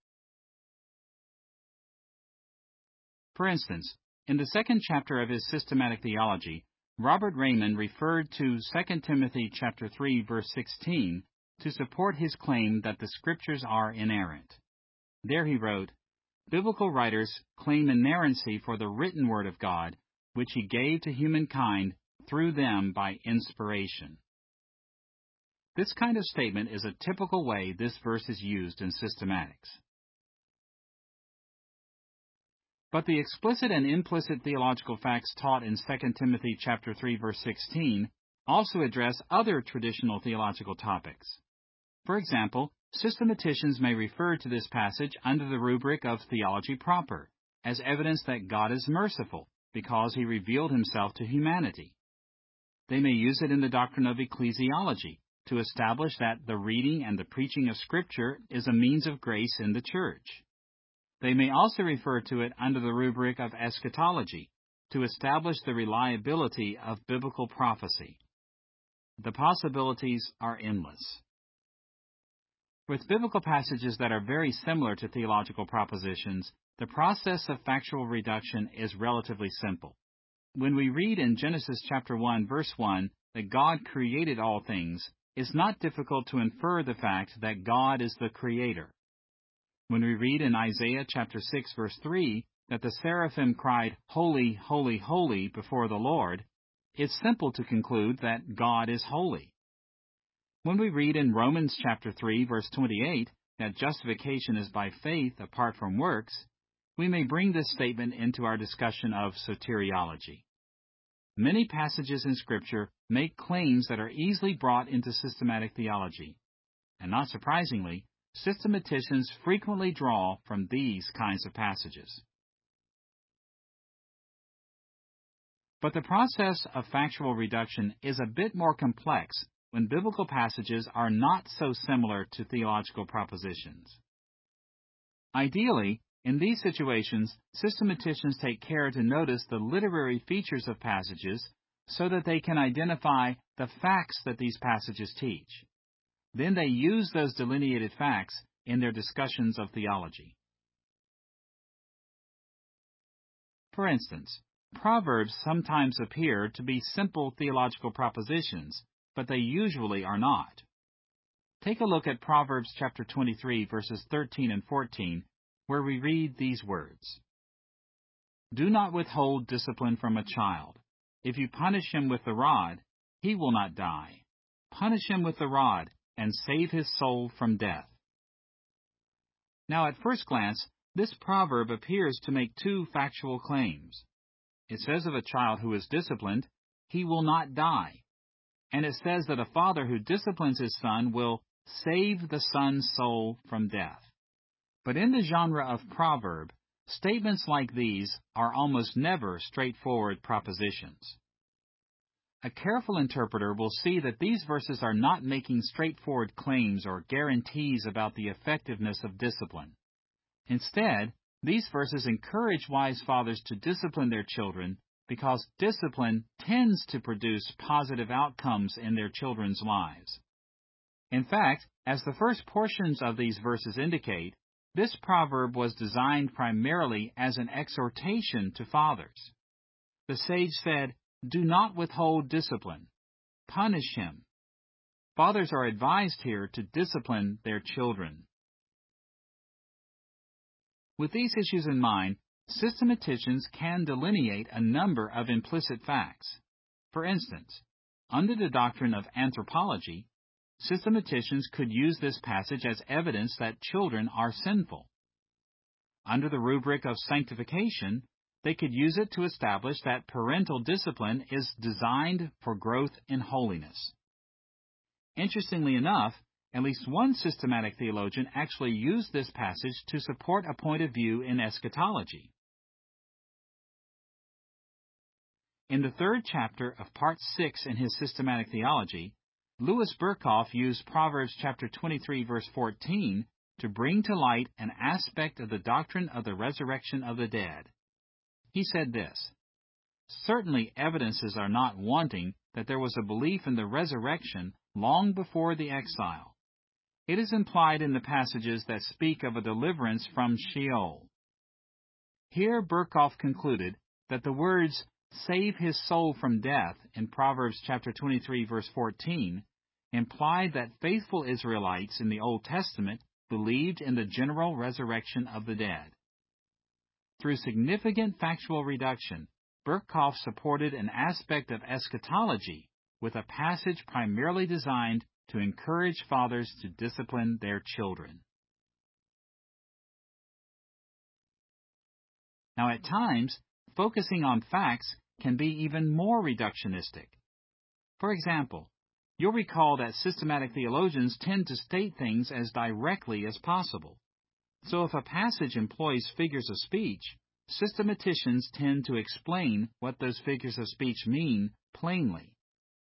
For instance, in the second chapter of his Systematic Theology, Robert Reymond referred to 2 Timothy chapter 3, verse 16 to support his claim that the Scriptures are inerrant. There he wrote, "Biblical writers claim inerrancy for the written Word of God, which He gave to humankind through them by inspiration." This kind of statement is a typical way this verse is used in systematics. But the explicit and implicit theological facts taught in 2 Timothy chapter 3, verse 16 also address other traditional theological topics. For example, systematicians may refer to this passage under the rubric of theology proper, as evidence that God is merciful because He revealed Himself to humanity. They may use it in the doctrine of ecclesiology to establish that the reading and the preaching of Scripture is a means of grace in the church. They may also refer to it under the rubric of eschatology to establish the reliability of biblical prophecy. The possibilities are endless. With biblical passages that are very similar to theological propositions, the process of factual reduction is relatively simple. When we read in Genesis chapter 1, verse 1, that God created all things, it's not difficult to infer the fact that God is the Creator. When we read in Isaiah chapter 6, verse 3, that the seraphim cried, "Holy, holy, holy," before the Lord, it's simple to conclude that God is holy. When we read in Romans chapter 3, verse 28, that justification is by faith apart from works, we may bring this statement into our discussion of soteriology. Many passages in Scripture make claims that are easily brought into systematic theology, and not surprisingly, systematicians frequently draw from these kinds of passages. But the process of factual reduction is a bit more complex when biblical passages are not so similar to theological propositions. Ideally, in these situations, systematicians take care to notice the literary features of passages so that they can identify the facts that these passages teach. Then they use those delineated facts in their discussions of theology. For instance, Proverbs sometimes appear to be simple theological propositions, but they usually are not. Take a look at Proverbs chapter 23, verses 13 and 14, where we read these words. Do not withhold discipline from a child. If you punish him with the rod, he will not die. Punish him with the rod, and save his soul from death. Now, at first glance, this proverb appears to make two factual claims. It says of a child who is disciplined, he will not die. And it says that a father who disciplines his son will save the son's soul from death. But in the genre of proverb, statements like these are almost never straightforward propositions. A careful interpreter will see that these verses are not making straightforward claims or guarantees about the effectiveness of discipline. Instead, these verses encourage wise fathers to discipline their children because discipline tends to produce positive outcomes in their children's lives. In fact, as the first portions of these verses indicate, this proverb was designed primarily as an exhortation to fathers. The sage said, do not withhold discipline. Punish him. Fathers are advised here to discipline their children. With these issues in mind, systematicians can delineate a number of implicit facts. For instance, under the doctrine of anthropology, systematicians could use this passage as evidence that children are sinful. Under the rubric of sanctification, they could use it to establish that parental discipline is designed for growth in holiness. Interestingly enough, at least one systematic theologian actually used this passage to support a point of view in eschatology. In the third chapter of Part 6 in his Systematic Theology, Louis Berkhoff used Proverbs chapter 23, verse 14 to bring to light an aspect of the doctrine of the resurrection of the dead. He said this, certainly evidences are not wanting that there was a belief in the resurrection long before the exile. It is implied in the passages that speak of a deliverance from Sheol. Here Berkhoff concluded that the words, save his soul from death in Proverbs chapter 23, verse 14, implied that faithful Israelites in the Old Testament believed in the general resurrection of the dead. Through significant factual reduction, Berkhoff supported an aspect of eschatology with a passage primarily designed to encourage fathers to discipline their children. Now, at times, focusing on facts can be even more reductionistic. For example, you'll recall that systematic theologians tend to state things as directly as possible. So if a passage employs figures of speech, systematicians tend to explain what those figures of speech mean plainly.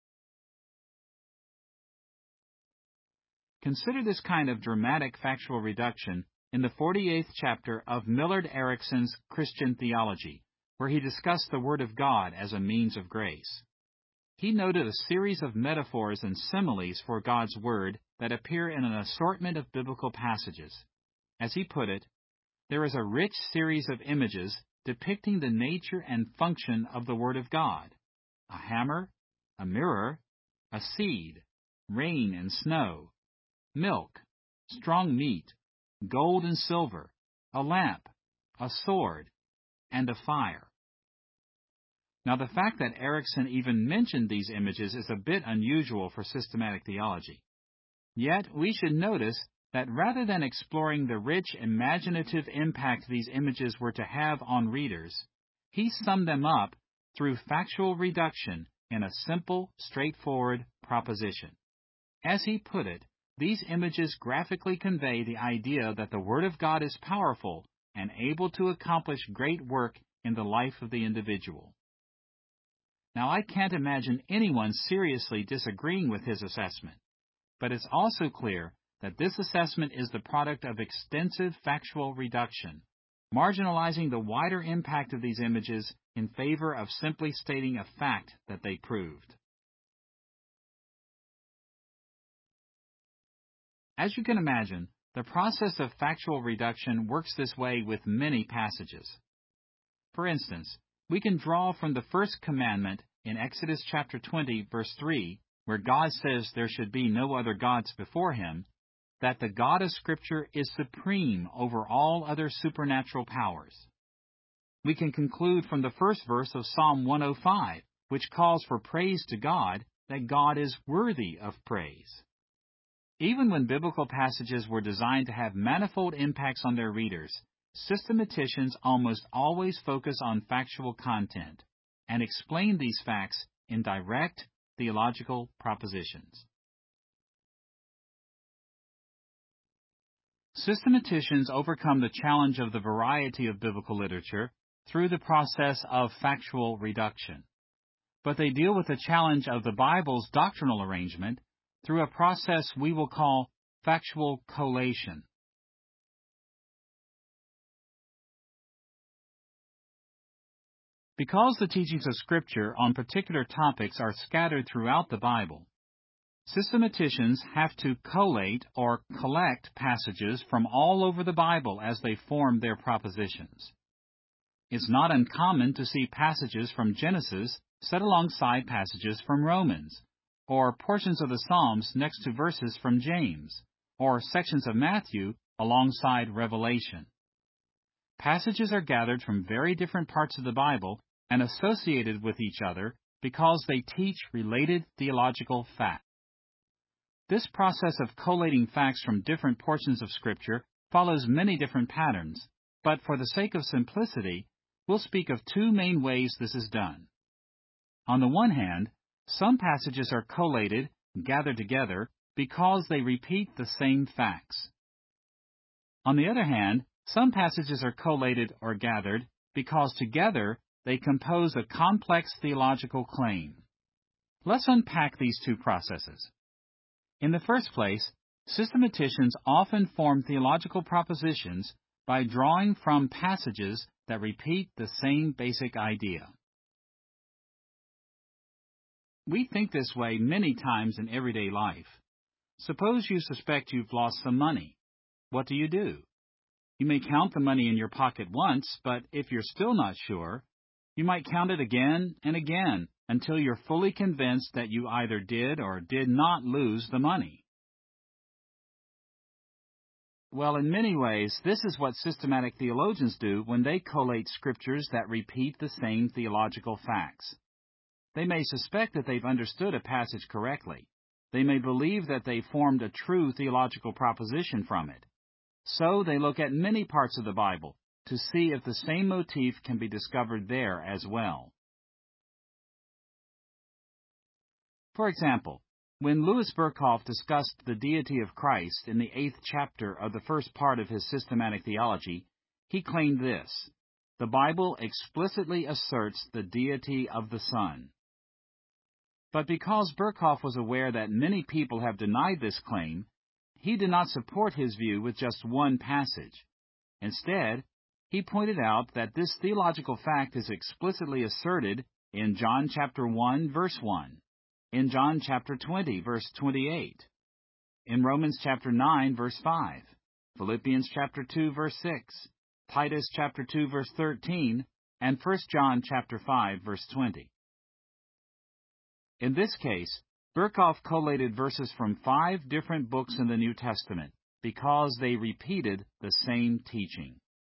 Consider this kind of dramatic factual reduction in the 48th chapter of Millard Erickson's Christian Theology, where he discussed the Word of God as a means of grace. He noted a series of metaphors and similes for God's Word that appear in an assortment of biblical passages. As he put it, there is a rich series of images depicting the nature and function of the Word of God: a hammer, a mirror, a seed, rain and snow, milk, strong meat, gold and silver, a lamp, a sword, and a fire. Now, the fact that Erickson even mentioned these images is a bit unusual for systematic theology. Yet, we should notice that rather than exploring the rich imaginative impact these images were to have on readers, he summed them up through factual reduction in a simple, straightforward proposition. As he put it, these images graphically convey the idea that the Word of God is powerful and able to accomplish great work in the life of the individual. Now, I can't imagine anyone seriously disagreeing with his assessment, but it's also clear that this assessment is the product of extensive factual reduction, marginalizing the wider impact of these images in favor of simply stating a fact that they proved. As you can imagine, the process of factual reduction works this way with many passages. For instance, we can draw from the first commandment in Exodus chapter 20, verse 3, where God says there should be no other gods before him, that the God of Scripture is supreme over all other supernatural powers. We can conclude from the first verse of Psalm 105, which calls for praise to God, that God is worthy of praise. Even when biblical passages were designed to have manifold impacts on their readers, systematicians almost always focus on factual content and explain these facts in direct theological propositions. Systematicians overcome the challenge of the variety of biblical literature through the process of factual reduction. But they deal with the challenge of the Bible's doctrinal arrangement through a process we will call factual collation. Because the teachings of Scripture on particular topics are scattered throughout the Bible, systematicians have to collate or collect passages from all over the Bible as they form their propositions. It's not uncommon to see passages from Genesis set alongside passages from Romans, or portions of the Psalms next to verses from James, or sections of Matthew alongside Revelation. Passages are gathered from very different parts of the Bible and associated with each other because they teach related theological facts. This process of collating facts from different portions of Scripture follows many different patterns, but for the sake of simplicity, we'll speak of two main ways this is done. On the one hand, some passages are collated, gathered together, because they repeat the same facts. On the other hand, some passages are collated or gathered because together they compose a complex theological claim. Let's unpack these two processes. In the first place, systematicians often form theological propositions by drawing from passages that repeat the same basic idea. We think this way many times in everyday life. Suppose you suspect you've lost some money. What do? You may count the money in your pocket once, but if you're still not sure, you might count it again and again until you're fully convinced that you either did or did not lose the money. Well, in many ways, this is what systematic theologians do when they collate scriptures that repeat the same theological facts. They may suspect that they've understood a passage correctly. They may believe that they formed a true theological proposition from it. So they look at many parts of the Bible to see if the same motif can be discovered there as well. For example, when Louis Berkhof discussed the deity of Christ in the 8th chapter of the first part of his Systematic Theology, he claimed this: the Bible explicitly asserts the deity of the Son. But because Berkhof was aware that many people have denied this claim, he did not support his view with just one passage. Instead, he pointed out that this theological fact is explicitly asserted in John chapter 1, verse 1, in John chapter 20, verse 28, in Romans chapter 9, verse 5, Philippians chapter 2, verse 6, Titus chapter 2, verse 13, and 1 John chapter 5, verse 20. In this case, Berkhof collated verses from 5 different books in the New Testament because they repeated the same teaching.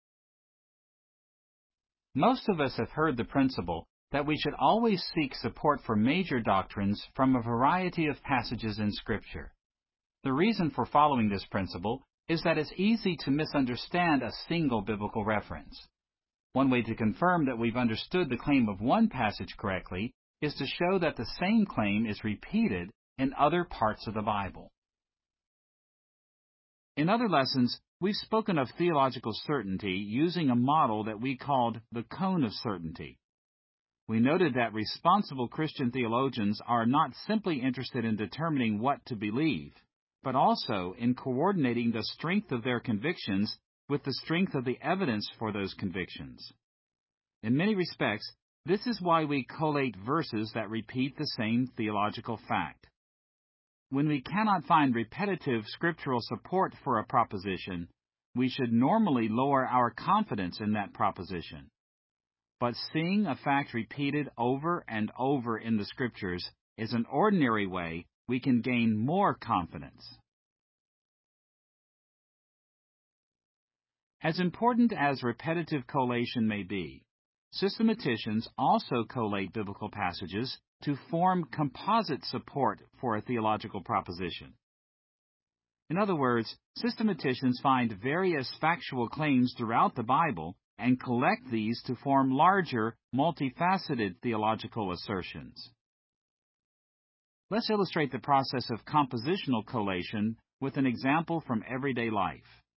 Most of us have heard the principle that we should always seek support for major doctrines from a variety of passages in Scripture. The reason for following this principle is that it's easy to misunderstand a single biblical reference. One way to confirm that we've understood the claim of one passage correctly is to show that the same claim is repeated in other parts of the Bible. In other lessons, we've spoken of theological certainty using a model that we called the cone of certainty. We noted that responsible Christian theologians are not simply interested in determining what to believe, but also in coordinating the strength of their convictions with the strength of the evidence for those convictions. In many respects, this is why we collate verses that repeat the same theological fact. When we cannot find repetitive scriptural support for a proposition, we should normally lower our confidence in that proposition. But seeing a fact repeated over and over in the Scriptures is an ordinary way we can gain more confidence. As important as repetitive collation may be, systematicians also collate biblical passages to form composite support for a theological proposition. In other words, systematicians find various factual claims throughout the Bible and collect these to form larger, multifaceted theological assertions. Let's illustrate the process of compositional collation with an example from everyday life.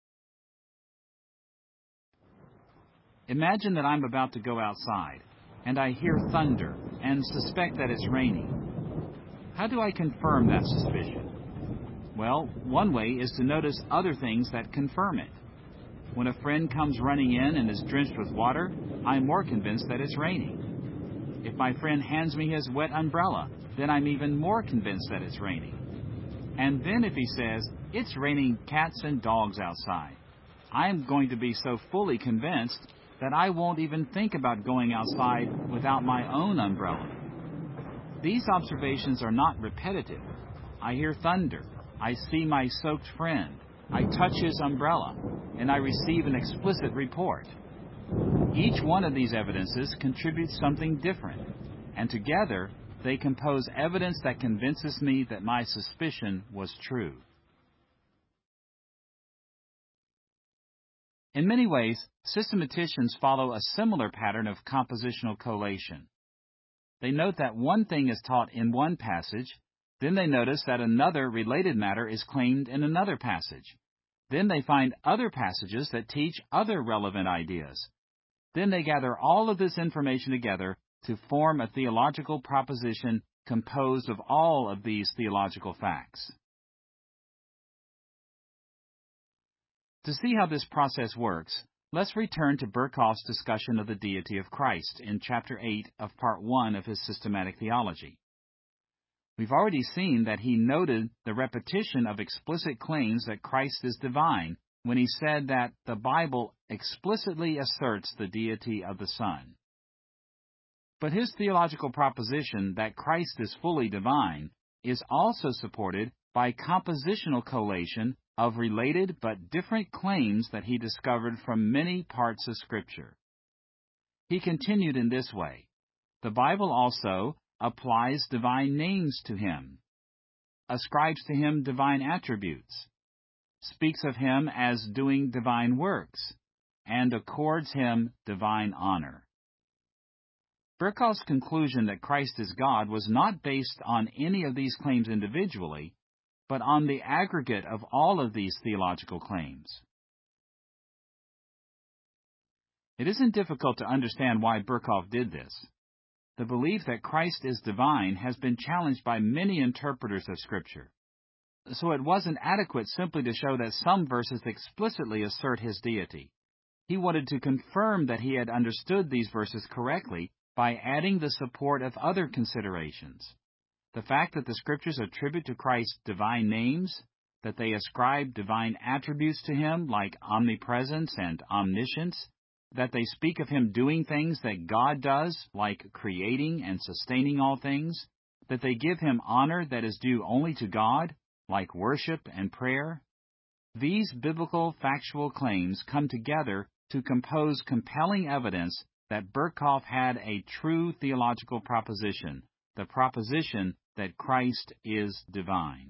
Imagine that I'm about to go outside, and I hear thunder and suspect that it's raining. How do I confirm that suspicion? Well, one way is to notice other things that confirm it. When a friend comes running in and is drenched with water, I'm more convinced that it's raining. If my friend hands me his wet umbrella, then I'm even more convinced that it's raining. And then if he says, "It's raining cats and dogs outside," I'm going to be so fully convinced that I won't even think about going outside without my own umbrella. These observations are not repetitive. I hear thunder. I see my soaked friend. I touch his umbrella, and I receive an explicit report. Each one of these evidences contributes something different, and together they compose evidence that convinces me that my suspicion was true. In many ways, systematicians follow a similar pattern of compositional collation. They note that one thing is taught in one passage, then they notice that another related matter is claimed in another passage. Then they find other passages that teach other relevant ideas. Then they gather all of this information together to form a theological proposition composed of all of these theological facts. To see how this process works, let's return to Berkhof's discussion of the deity of Christ in Chapter 8 of Part 1 of his Systematic Theology. We've already seen that he noted the repetition of explicit claims that Christ is divine when he said that the Bible explicitly asserts the deity of the Son. But his theological proposition that Christ is fully divine is also supported by compositional collation of related but different claims that he discovered from many parts of Scripture. He continued in this way: the Bible also applies divine names to him, ascribes to him divine attributes, speaks of him as doing divine works, and accords him divine honor. Berkhof's conclusion that Christ is God was not based on any of these claims individually, but on the aggregate of all of these theological claims. It isn't difficult to understand why Berkhof did this. The belief that Christ is divine has been challenged by many interpreters of Scripture. So it wasn't adequate simply to show that some verses explicitly assert his deity. He wanted to confirm that he had understood these verses correctly by adding the support of other considerations. The fact that the Scriptures attribute to Christ divine names, that they ascribe divine attributes to him like omnipresence and omniscience, that they speak of him doing things that God does, like creating and sustaining all things, that they give him honor that is due only to God, like worship and prayer. These biblical factual claims come together to compose compelling evidence that Berkhof had a true theological proposition, the proposition that Christ is divine.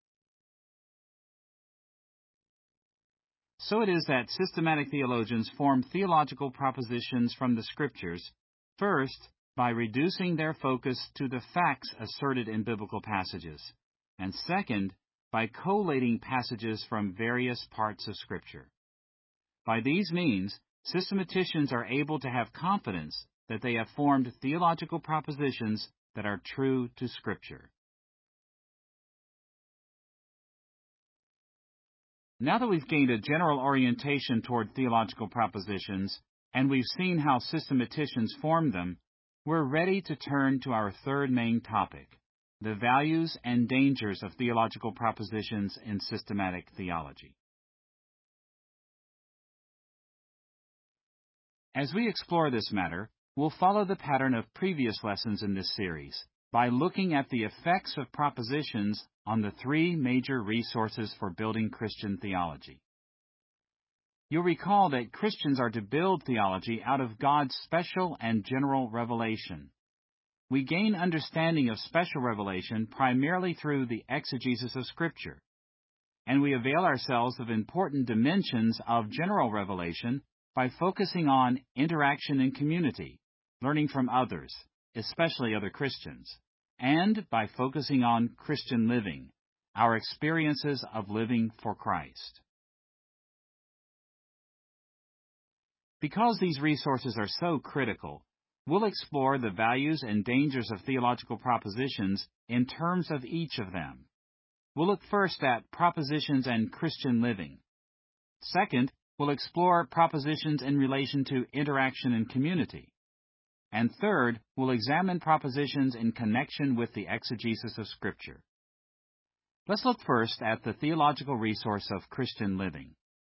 So it is that systematic theologians form theological propositions from the Scriptures, first, by reducing their focus to the facts asserted in biblical passages, and second, by collating passages from various parts of Scripture. By these means, systematicians are able to have confidence that they have formed theological propositions that are true to Scripture. Now that we've gained a general orientation toward theological propositions, and we've seen how systematicians form them, we're ready to turn to our third main topic, the values and dangers of theological propositions in systematic theology. As we explore this matter, we'll follow the pattern of previous lessons in this series by looking at the effects of propositions on the three major resources for building Christian theology. You'll recall that Christians are to build theology out of God's special and general revelation. We gain understanding of special revelation primarily through the exegesis of Scripture, and we avail ourselves of important dimensions of general revelation by focusing on interaction in community, learning from others, especially other Christians, and by focusing on Christian living, our experiences of living for Christ. Because these resources are so critical, we'll explore the values and dangers of theological propositions in terms of each of them. We'll look first at propositions and Christian living. Second, we'll explore propositions in relation to interaction in community. And third, we'll examine propositions in connection with the exegesis of Scripture. Let's look first at the theological resource of Christian living.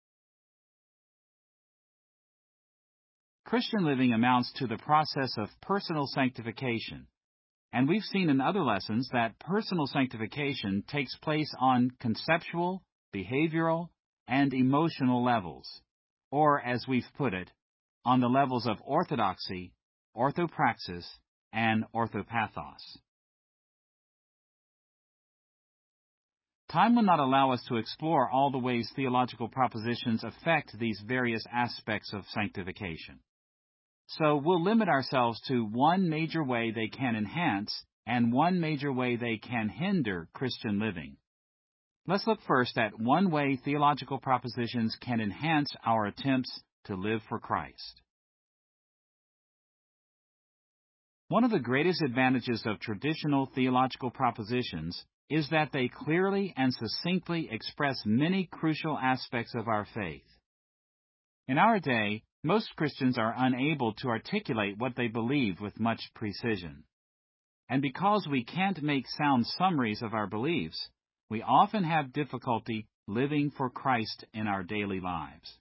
Christian living amounts to the process of personal sanctification, and we've seen in other lessons that personal sanctification takes place on conceptual, behavioral, and emotional levels, or as we've put it, on the levels of orthodoxy, orthopraxis, and orthopathos. Time will not allow us to explore all the ways theological propositions affect these various aspects of sanctification. So we'll limit ourselves to one major way they can enhance and one major way they can hinder Christian living. Let's look first at one way theological propositions can enhance our attempts to live for Christ. One of the greatest advantages of traditional theological propositions is that they clearly and succinctly express many crucial aspects of our faith. In our day, most Christians are unable to articulate what they believe with much precision. And because we can't make sound summaries of our beliefs, we often have difficulty living for Christ in our daily lives.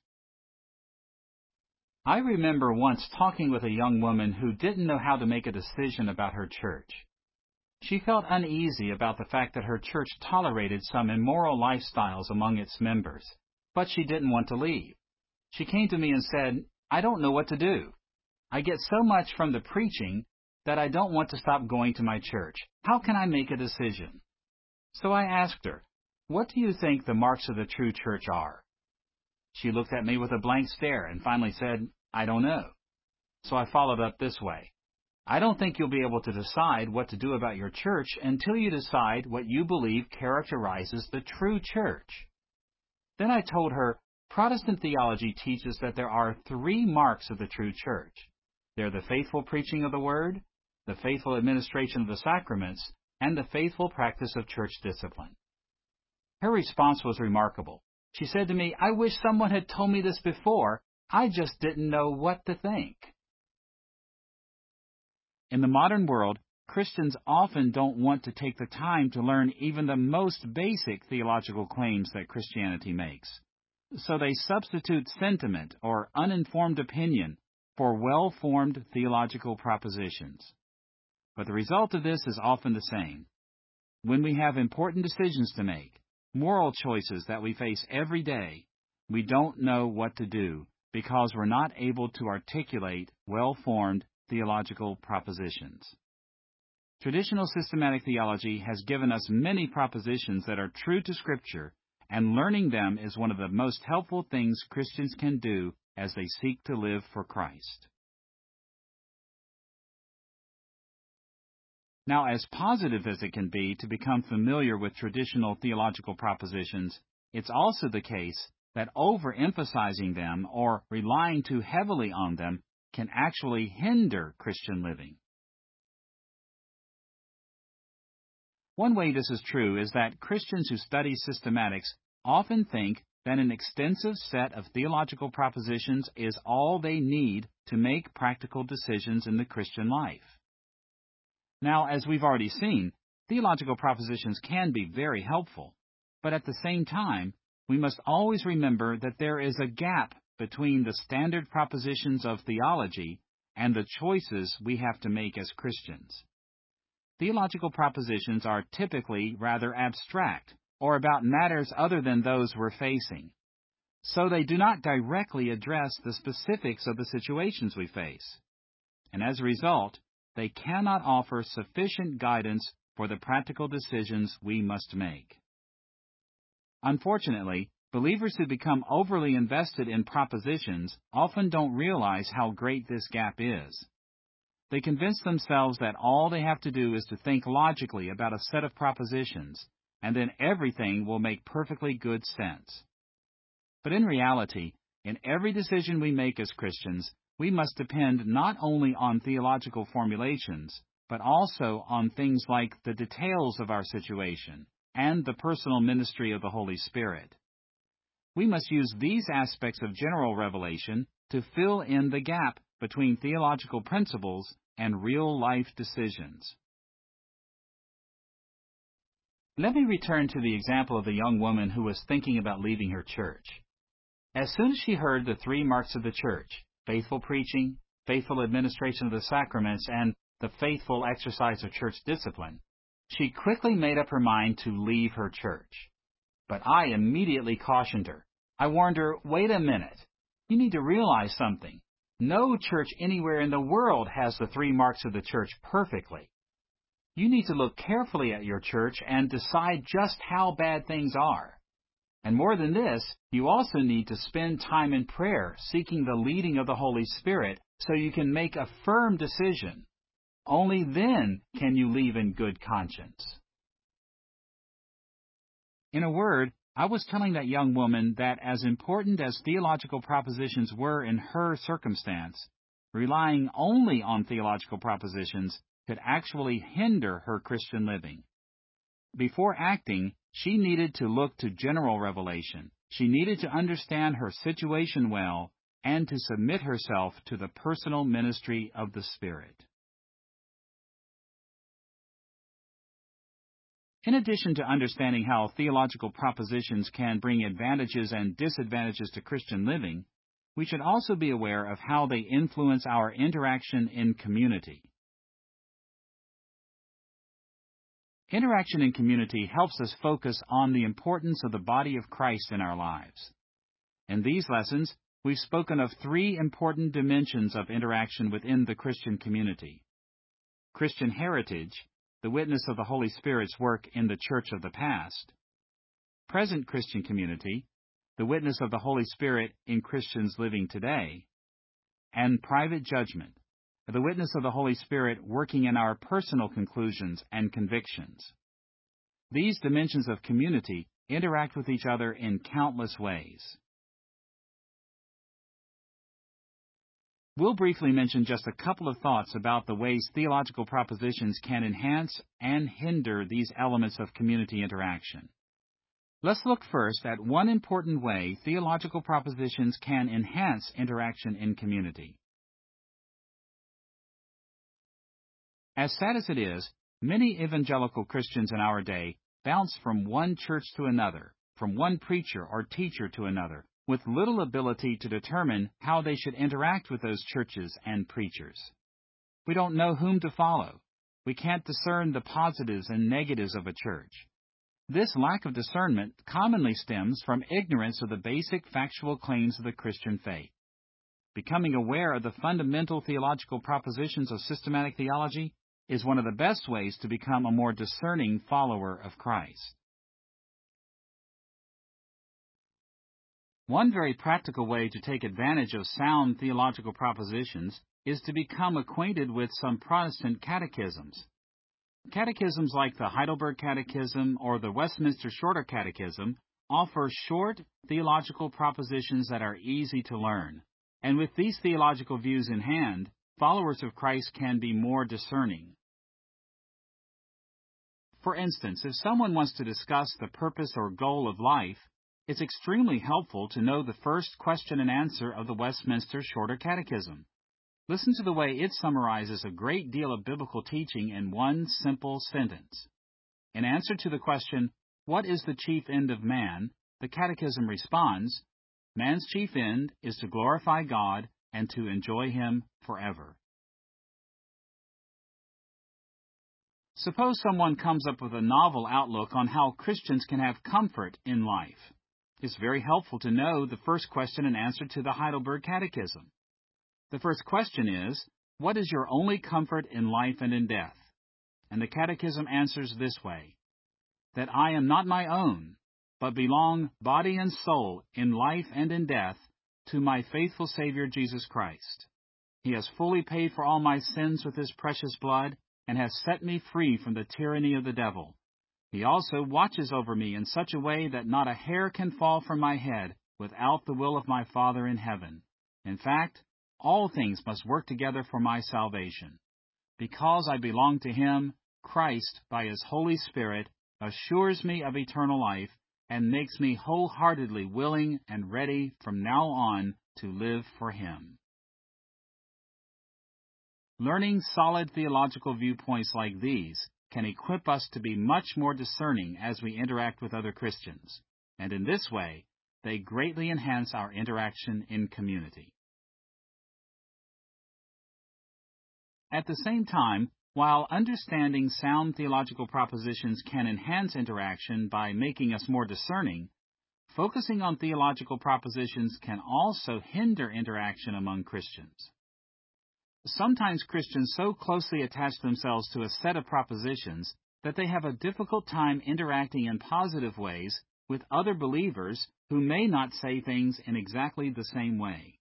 I remember once talking with a young woman who didn't know how to make a decision about her church. She felt uneasy about the fact that her church tolerated some immoral lifestyles among its members, but she didn't want to leave. She came to me and said, "I don't know what to do. I get so much from the preaching that I don't want to stop going to my church. How can I make a decision?" So I asked her, "What do you think the marks of the true church are?" She looked at me with a blank stare and finally said, "I don't know." So I followed up this way. "I don't think you'll be able to decide what to do about your church until you decide what you believe characterizes the true church." Then I told her, Protestant theology teaches that there are three marks of the true church. They're the faithful preaching of the Word, the faithful administration of the sacraments, and the faithful practice of church discipline. Her response was remarkable. She said to me, "I wish someone had told me this before. I just didn't know what to think." In the modern world, Christians often don't want to take the time to learn even the most basic theological claims that Christianity makes. So they substitute sentiment or uninformed opinion for well-formed theological propositions. But the result of this is often the same. When we have important decisions to make, moral choices that we face every day, we don't know what to do because we're not able to articulate well-formed theological propositions. Traditional systematic theology has given us many propositions that are true to Scripture, and learning them is one of the most helpful things Christians can do as they seek to live for Christ. Now, as positive as it can be to become familiar with traditional theological propositions, it's also the case that overemphasizing them or relying too heavily on them can actually hinder Christian living. One way this is true is that Christians who study systematics often think that an extensive set of theological propositions is all they need to make practical decisions in the Christian life. Now, as we've already seen, theological propositions can be very helpful, but at the same time, we must always remember that there is a gap between the standard propositions of theology and the choices we have to make as Christians. Theological propositions are typically rather abstract, or about matters other than those we're facing. So they do not directly address the specifics of the situations we face. And as a result, they cannot offer sufficient guidance for the practical decisions we must make. Unfortunately, believers who become overly invested in propositions often don't realize how great this gap is. They convince themselves that all they have to do is to think logically about a set of propositions, and then everything will make perfectly good sense. But in reality, in every decision we make as Christians, we must depend not only on theological formulations, but also on things like the details of our situation and the personal ministry of the Holy Spirit. We must use these aspects of general revelation to fill in the gap between theological principles and real-life decisions. Let me return to the example of the young woman who was thinking about leaving her church. As soon as she heard the 3 marks of the church, faithful preaching, faithful administration of the sacraments, and the faithful exercise of church discipline, she quickly made up her mind to leave her church. But I immediately cautioned her. I warned her, wait a minute. You need to realize something. No church anywhere in the world has the 3 marks of the church perfectly. You need to look carefully at your church and decide just how bad things are. And more than this, you also need to spend time in prayer, seeking the leading of the Holy Spirit, so you can make a firm decision. Only then can you leave in good conscience. In a word, I was telling that young woman that as important as theological propositions were in her circumstance, relying only on theological propositions could actually hinder her Christian living. Before acting, she needed to look to general revelation. She needed to understand her situation well and to submit herself to the personal ministry of the Spirit. In addition to understanding how theological propositions can bring advantages and disadvantages to Christian living, we should also be aware of how they influence our interaction in community. Interaction in community helps us focus on the importance of the body of Christ in our lives. In these lessons, we've spoken of 3 important dimensions of interaction within the Christian community: Christian heritage, the witness of the Holy Spirit's work in the church of the past; present Christian community, the witness of the Holy Spirit in Christians living today; and private judgment, the witness of the Holy Spirit working in our personal conclusions and convictions. These dimensions of community interact with each other in countless ways. We'll briefly mention just a couple of thoughts about the ways theological propositions can enhance and hinder these elements of community interaction. Let's look first at one important way theological propositions can enhance interaction in community. As sad as it is, many evangelical Christians in our day bounce from one church to another, from one preacher or teacher to another, with little ability to determine how they should interact with those churches and preachers. We don't know whom to follow. We can't discern the positives and negatives of a church. This lack of discernment commonly stems from ignorance of the basic factual claims of the Christian faith. Becoming aware of the fundamental theological propositions of systematic theology is one of the best ways to become a more discerning follower of Christ. One very practical way to take advantage of sound theological propositions is to become acquainted with some Protestant catechisms. Catechisms like the Heidelberg Catechism or the Westminster Shorter Catechism offer short theological propositions that are easy to learn. And with these theological views in hand, followers of Christ can be more discerning. For instance, if someone wants to discuss the purpose or goal of life, it's extremely helpful to know the first question and answer of the Westminster Shorter Catechism. Listen to the way it summarizes a great deal of biblical teaching in one simple sentence. In answer to the question, "What is the chief end of man?" the Catechism responds, "Man's chief end is to glorify God and to enjoy Him forever." Suppose someone comes up with a novel outlook on how Christians can have comfort in life. It's very helpful to know the first question and answer to the Heidelberg Catechism. The first question is, "What is your only comfort in life and in death?" And the Catechism answers this way, "That I am not my own, but belong, body and soul, in life and in death, to my faithful Savior Jesus Christ. He has fully paid for all my sins with His precious blood, and has set me free from the tyranny of the devil. He also watches over me in such a way that not a hair can fall from my head without the will of my Father in heaven. In fact, all things must work together for my salvation. Because I belong to Him, Christ, by His Holy Spirit, assures me of eternal life and makes me wholeheartedly willing and ready from now on to live for Him." Learning solid theological viewpoints like these can equip us to be much more discerning as we interact with other Christians, and in this way, they greatly enhance our interaction in community. At the same time, while understanding sound theological propositions can enhance interaction by making us more discerning, focusing on theological propositions can also hinder interaction among Christians. Sometimes Christians so closely attach themselves to a set of propositions that they have a difficult time interacting in positive ways with other believers who may not say things in exactly the same way.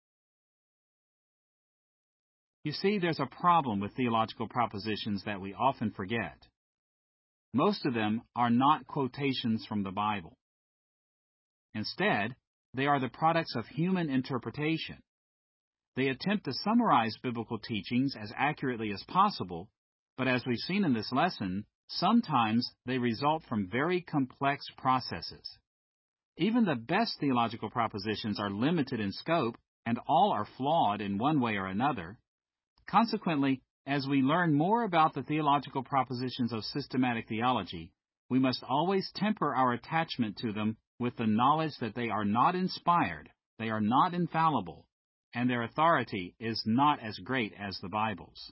You see, there's a problem with theological propositions that we often forget. Most of them are not quotations from the Bible. Instead, they are the products of human interpretation. They attempt to summarize biblical teachings as accurately as possible, but as we've seen in this lesson, sometimes they result from very complex processes. Even the best theological propositions are limited in scope, and all are flawed in one way or another. Consequently, as we learn more about the theological propositions of systematic theology, we must always temper our attachment to them with the knowledge that they are not inspired, they are not infallible, and their authority is not as great as the Bible's.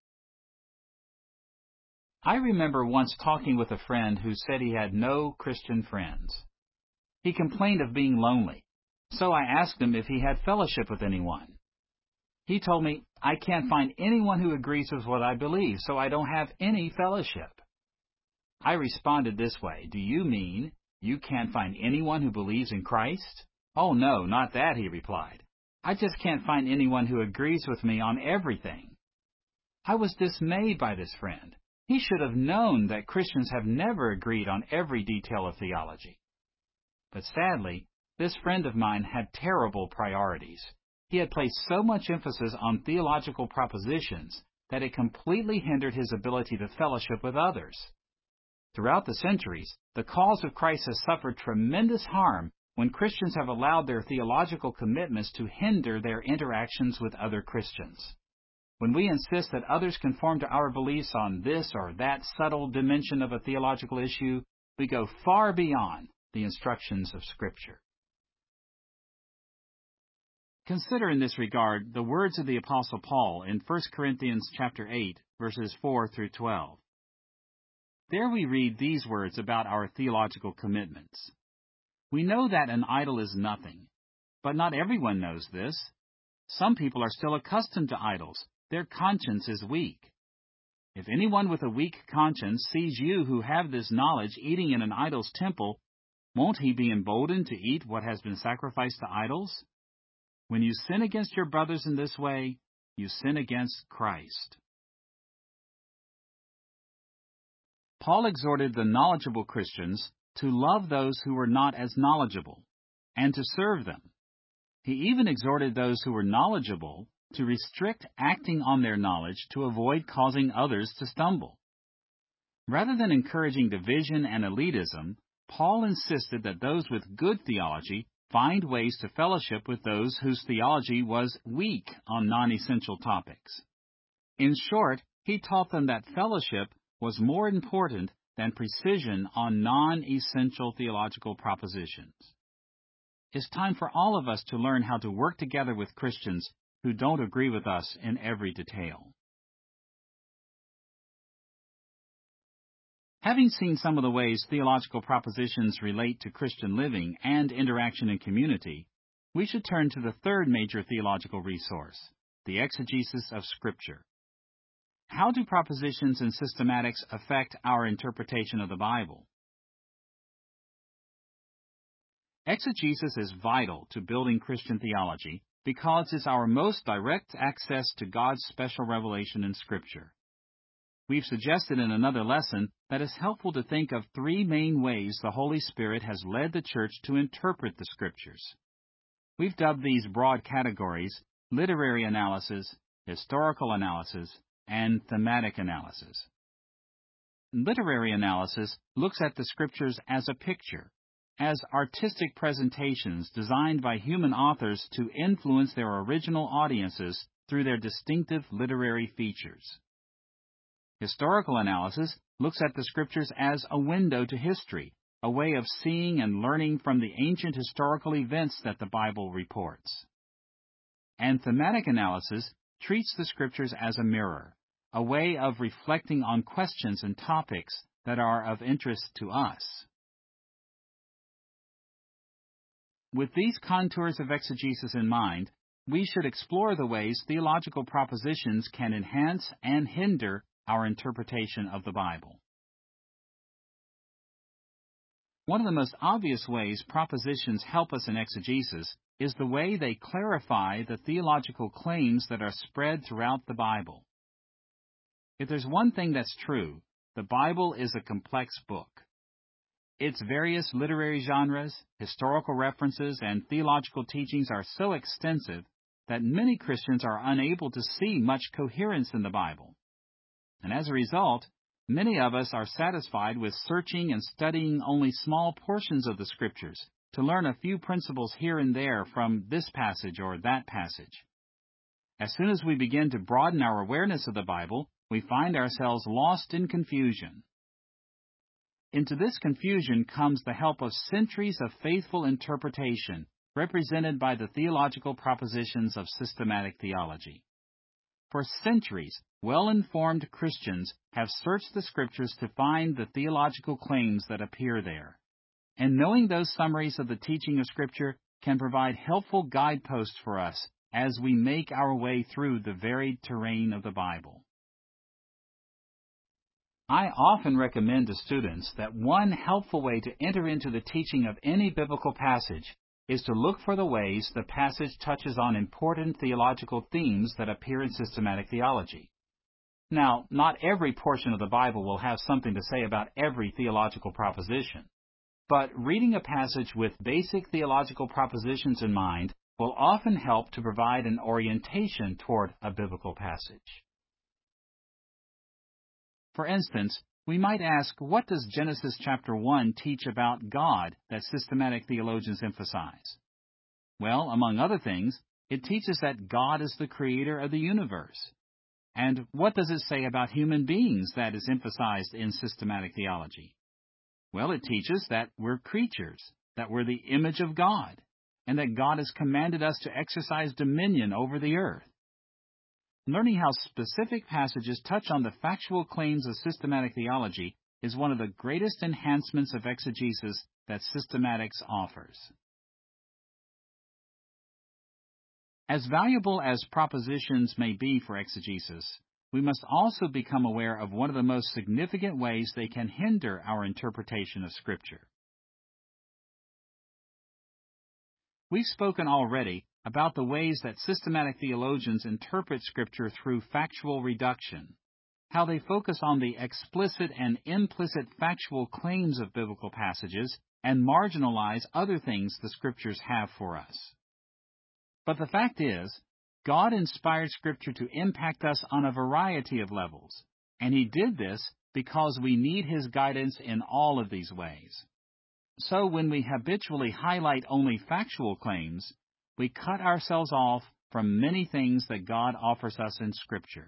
I remember once talking with a friend who said he had no Christian friends. He complained of being lonely, so I asked him if he had fellowship with anyone. He told me, "I can't find anyone who agrees with what I believe, so I don't have any fellowship." I responded this way, "Do you mean you can't find anyone who believes in Christ?" "Oh, no, not that," he replied. "I just can't find anyone who agrees with me on everything." I was dismayed by this friend. He should have known that Christians have never agreed on every detail of theology. But sadly, this friend of mine had terrible priorities. He had placed so much emphasis on theological propositions that it completely hindered his ability to fellowship with others. Throughout the centuries, the cause of Christ has suffered tremendous harm when Christians have allowed their theological commitments to hinder their interactions with other Christians. When we insist that others conform to our beliefs on this or that subtle dimension of a theological issue, we go far beyond the instructions of Scripture. Consider in this regard the words of the Apostle Paul in 1 Corinthians chapter 8, verses 4 through 12. There we read these words about our theological commitments. "We know that an idol is nothing, but not everyone knows this. Some people are still accustomed to idols. Their conscience is weak. If anyone with a weak conscience sees you who have this knowledge eating in an idol's temple, won't he be emboldened to eat what has been sacrificed to idols? When you sin against your brothers in this way, you sin against Christ." Paul exhorted the knowledgeable Christians to love those who were not as knowledgeable, and to serve them. He even exhorted those who were knowledgeable to restrict acting on their knowledge to avoid causing others to stumble. Rather than encouraging division and elitism, Paul insisted that those with good theology find ways to fellowship with those whose theology was weak on non-essential topics. In short, he taught them that fellowship was more important than precision on non-essential theological propositions. It's time for all of us to learn how to work together with Christians who don't agree with us in every detail. Having seen some of the ways theological propositions relate to Christian living and interaction in community, we should turn to the third major theological resource, the exegesis of Scripture. How do propositions and systematics affect our interpretation of the Bible? Exegesis is vital to building Christian theology because it's our most direct access to God's special revelation in Scripture. We've suggested in another lesson that it's helpful to think of three main ways the Holy Spirit has led the Church to interpret the Scriptures. We've dubbed these broad categories literary analysis, historical analysis, and thematic analysis. Literary analysis looks at the Scriptures as a picture, as artistic presentations designed by human authors to influence their original audiences through their distinctive literary features. Historical analysis looks at the Scriptures as a window to history, a way of seeing and learning from the ancient historical events that the Bible reports. And thematic analysis treats the Scriptures as a mirror, a way of reflecting on questions and topics that are of interest to us. With these contours of exegesis in mind, we should explore the ways theological propositions can enhance and hinder our interpretation of the Bible. One of the most obvious ways propositions help us in exegesis is the way they clarify the theological claims that are spread throughout the Bible. If there's one thing that's true, the Bible is a complex book. Its various literary genres, historical references, and theological teachings are so extensive that many Christians are unable to see much coherence in the Bible. And as a result, many of us are satisfied with searching and studying only small portions of the Scriptures to learn a few principles here and there from this passage or that passage. As soon as we begin to broaden our awareness of the Bible, we find ourselves lost in confusion. Into this confusion comes the help of centuries of faithful interpretation, represented by the theological propositions of systematic theology. For centuries, well-informed Christians have searched the Scriptures to find the theological claims that appear there. And knowing those summaries of the teaching of Scripture can provide helpful guideposts for us as we make our way through the varied terrain of the Bible. I often recommend to students that one helpful way to enter into the teaching of any biblical passage is to look for the ways the passage touches on important theological themes that appear in systematic theology. Now, not every portion of the Bible will have something to say about every theological proposition, but reading a passage with basic theological propositions in mind will often help to provide an orientation toward a biblical passage. For instance, we might ask, what does Genesis chapter 1 teach about God that systematic theologians emphasize? Well, among other things, it teaches that God is the creator of the universe. And what does it say about human beings that is emphasized in systematic theology? Well, it teaches that we're creatures, that we're the image of God, and that God has commanded us to exercise dominion over the earth. Learning how specific passages touch on the factual claims of systematic theology is one of the greatest enhancements of exegesis that systematics offers. As valuable as propositions may be for exegesis, we must also become aware of one of the most significant ways they can hinder our interpretation of Scripture. We've spoken already about the ways that systematic theologians interpret Scripture through factual reduction, how they focus on the explicit and implicit factual claims of biblical passages and marginalize other things the Scriptures have for us. But the fact is, God inspired Scripture to impact us on a variety of levels, and He did this because we need His guidance in all of these ways. So when we habitually highlight only factual claims, we cut ourselves off from many things that God offers us in Scripture.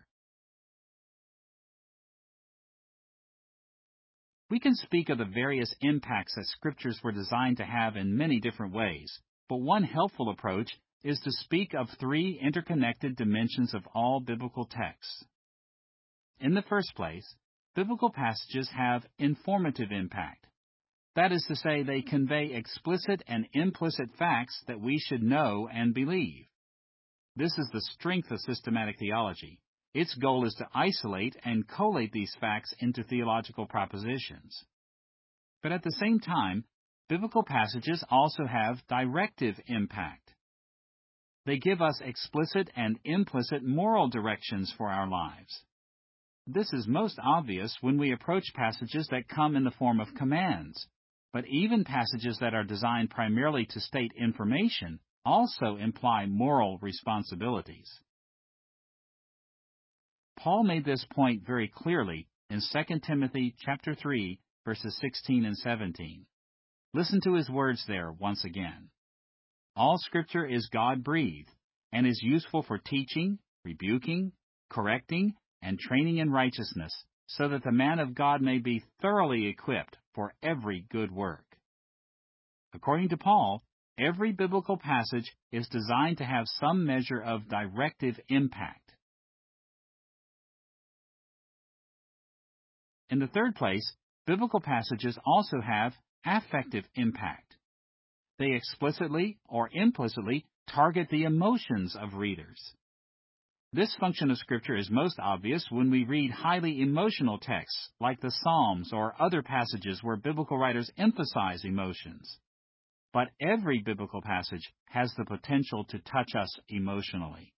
We can speak of the various impacts that Scriptures were designed to have in many different ways, but one helpful approach is to speak of three interconnected dimensions of all biblical texts. In the first place, biblical passages have informative impact. That is to say, they convey explicit and implicit facts that we should know and believe. This is the strength of systematic theology. Its goal is to isolate and collate these facts into theological propositions. But at the same time, biblical passages also have directive impact. They give us explicit and implicit moral directions for our lives. This is most obvious when we approach passages that come in the form of commands, but even passages that are designed primarily to state information also imply moral responsibilities. Paul made this point very clearly in 2 Timothy chapter 3, verses 16 and 17. Listen to his words there once again. All Scripture is God-breathed and is useful for teaching, rebuking, correcting, and training in righteousness, so that the man of God may be thoroughly equipped for every good work. According to Paul, every biblical passage is designed to have some measure of directive impact. In the third place, biblical passages also have affective impact. They explicitly or implicitly target the emotions of readers. This function of Scripture is most obvious when we read highly emotional texts like the Psalms or other passages where biblical writers emphasize emotions. But every biblical passage has the potential to touch us emotionally.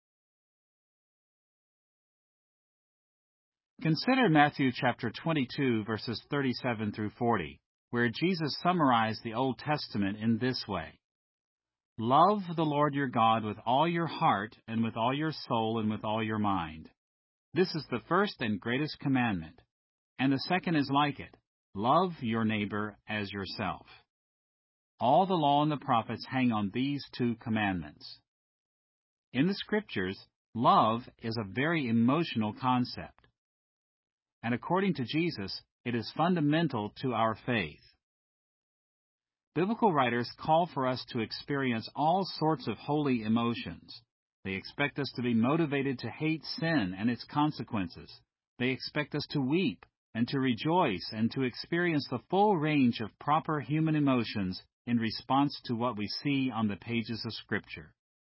Consider Matthew chapter 22, verses 37 through 40, where Jesus summarized the Old Testament in this way. Love the Lord your God with all your heart and with all your soul and with all your mind. This is the first and greatest commandment. And the second is like it. Love your neighbor as yourself. All the law and the prophets hang on these two commandments. In the Scriptures, love is a very emotional concept. And according to Jesus, it is fundamental to our faith. Biblical writers call for us to experience all sorts of holy emotions. They expect us to be motivated to hate sin and its consequences. They expect us to weep and to rejoice and to experience the full range of proper human emotions in response to what we see on the pages of Scripture.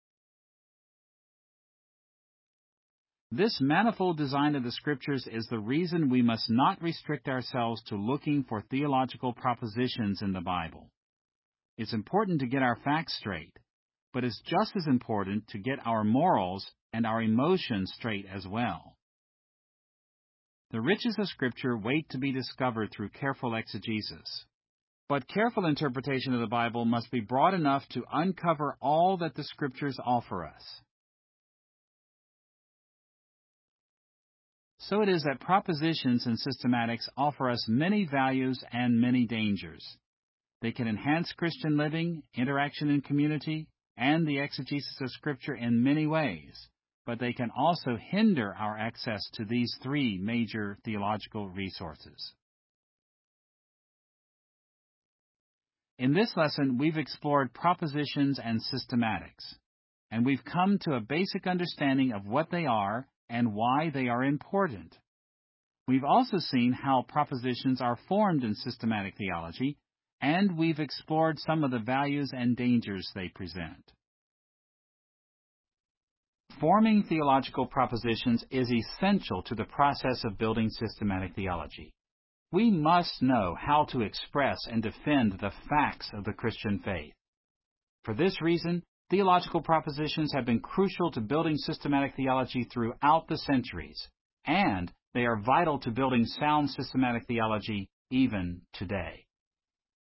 This manifold design of the Scriptures is the reason we must not restrict ourselves to looking for theological propositions in the Bible. It's important to get our facts straight, but it's just as important to get our morals and our emotions straight as well. The riches of Scripture wait to be discovered through careful exegesis. But careful interpretation of the Bible must be broad enough to uncover all that the Scriptures offer us. So it is that propositions and systematics offer us many values and many dangers. They can enhance Christian living, interaction in community, and the exegesis of Scripture in many ways, but they can also hinder our access to these three major theological resources. In this lesson, we've explored propositions and systematics, and we've come to a basic understanding of what they are and why they are important. We've also seen how propositions are formed in systematic theology, and we've explored some of the values and dangers they present. Forming theological propositions is essential to the process of building systematic theology. We must know how to express and defend the facts of the Christian faith. For this reason, theological propositions have been crucial to building systematic theology throughout the centuries, and they are vital to building sound systematic theology even today.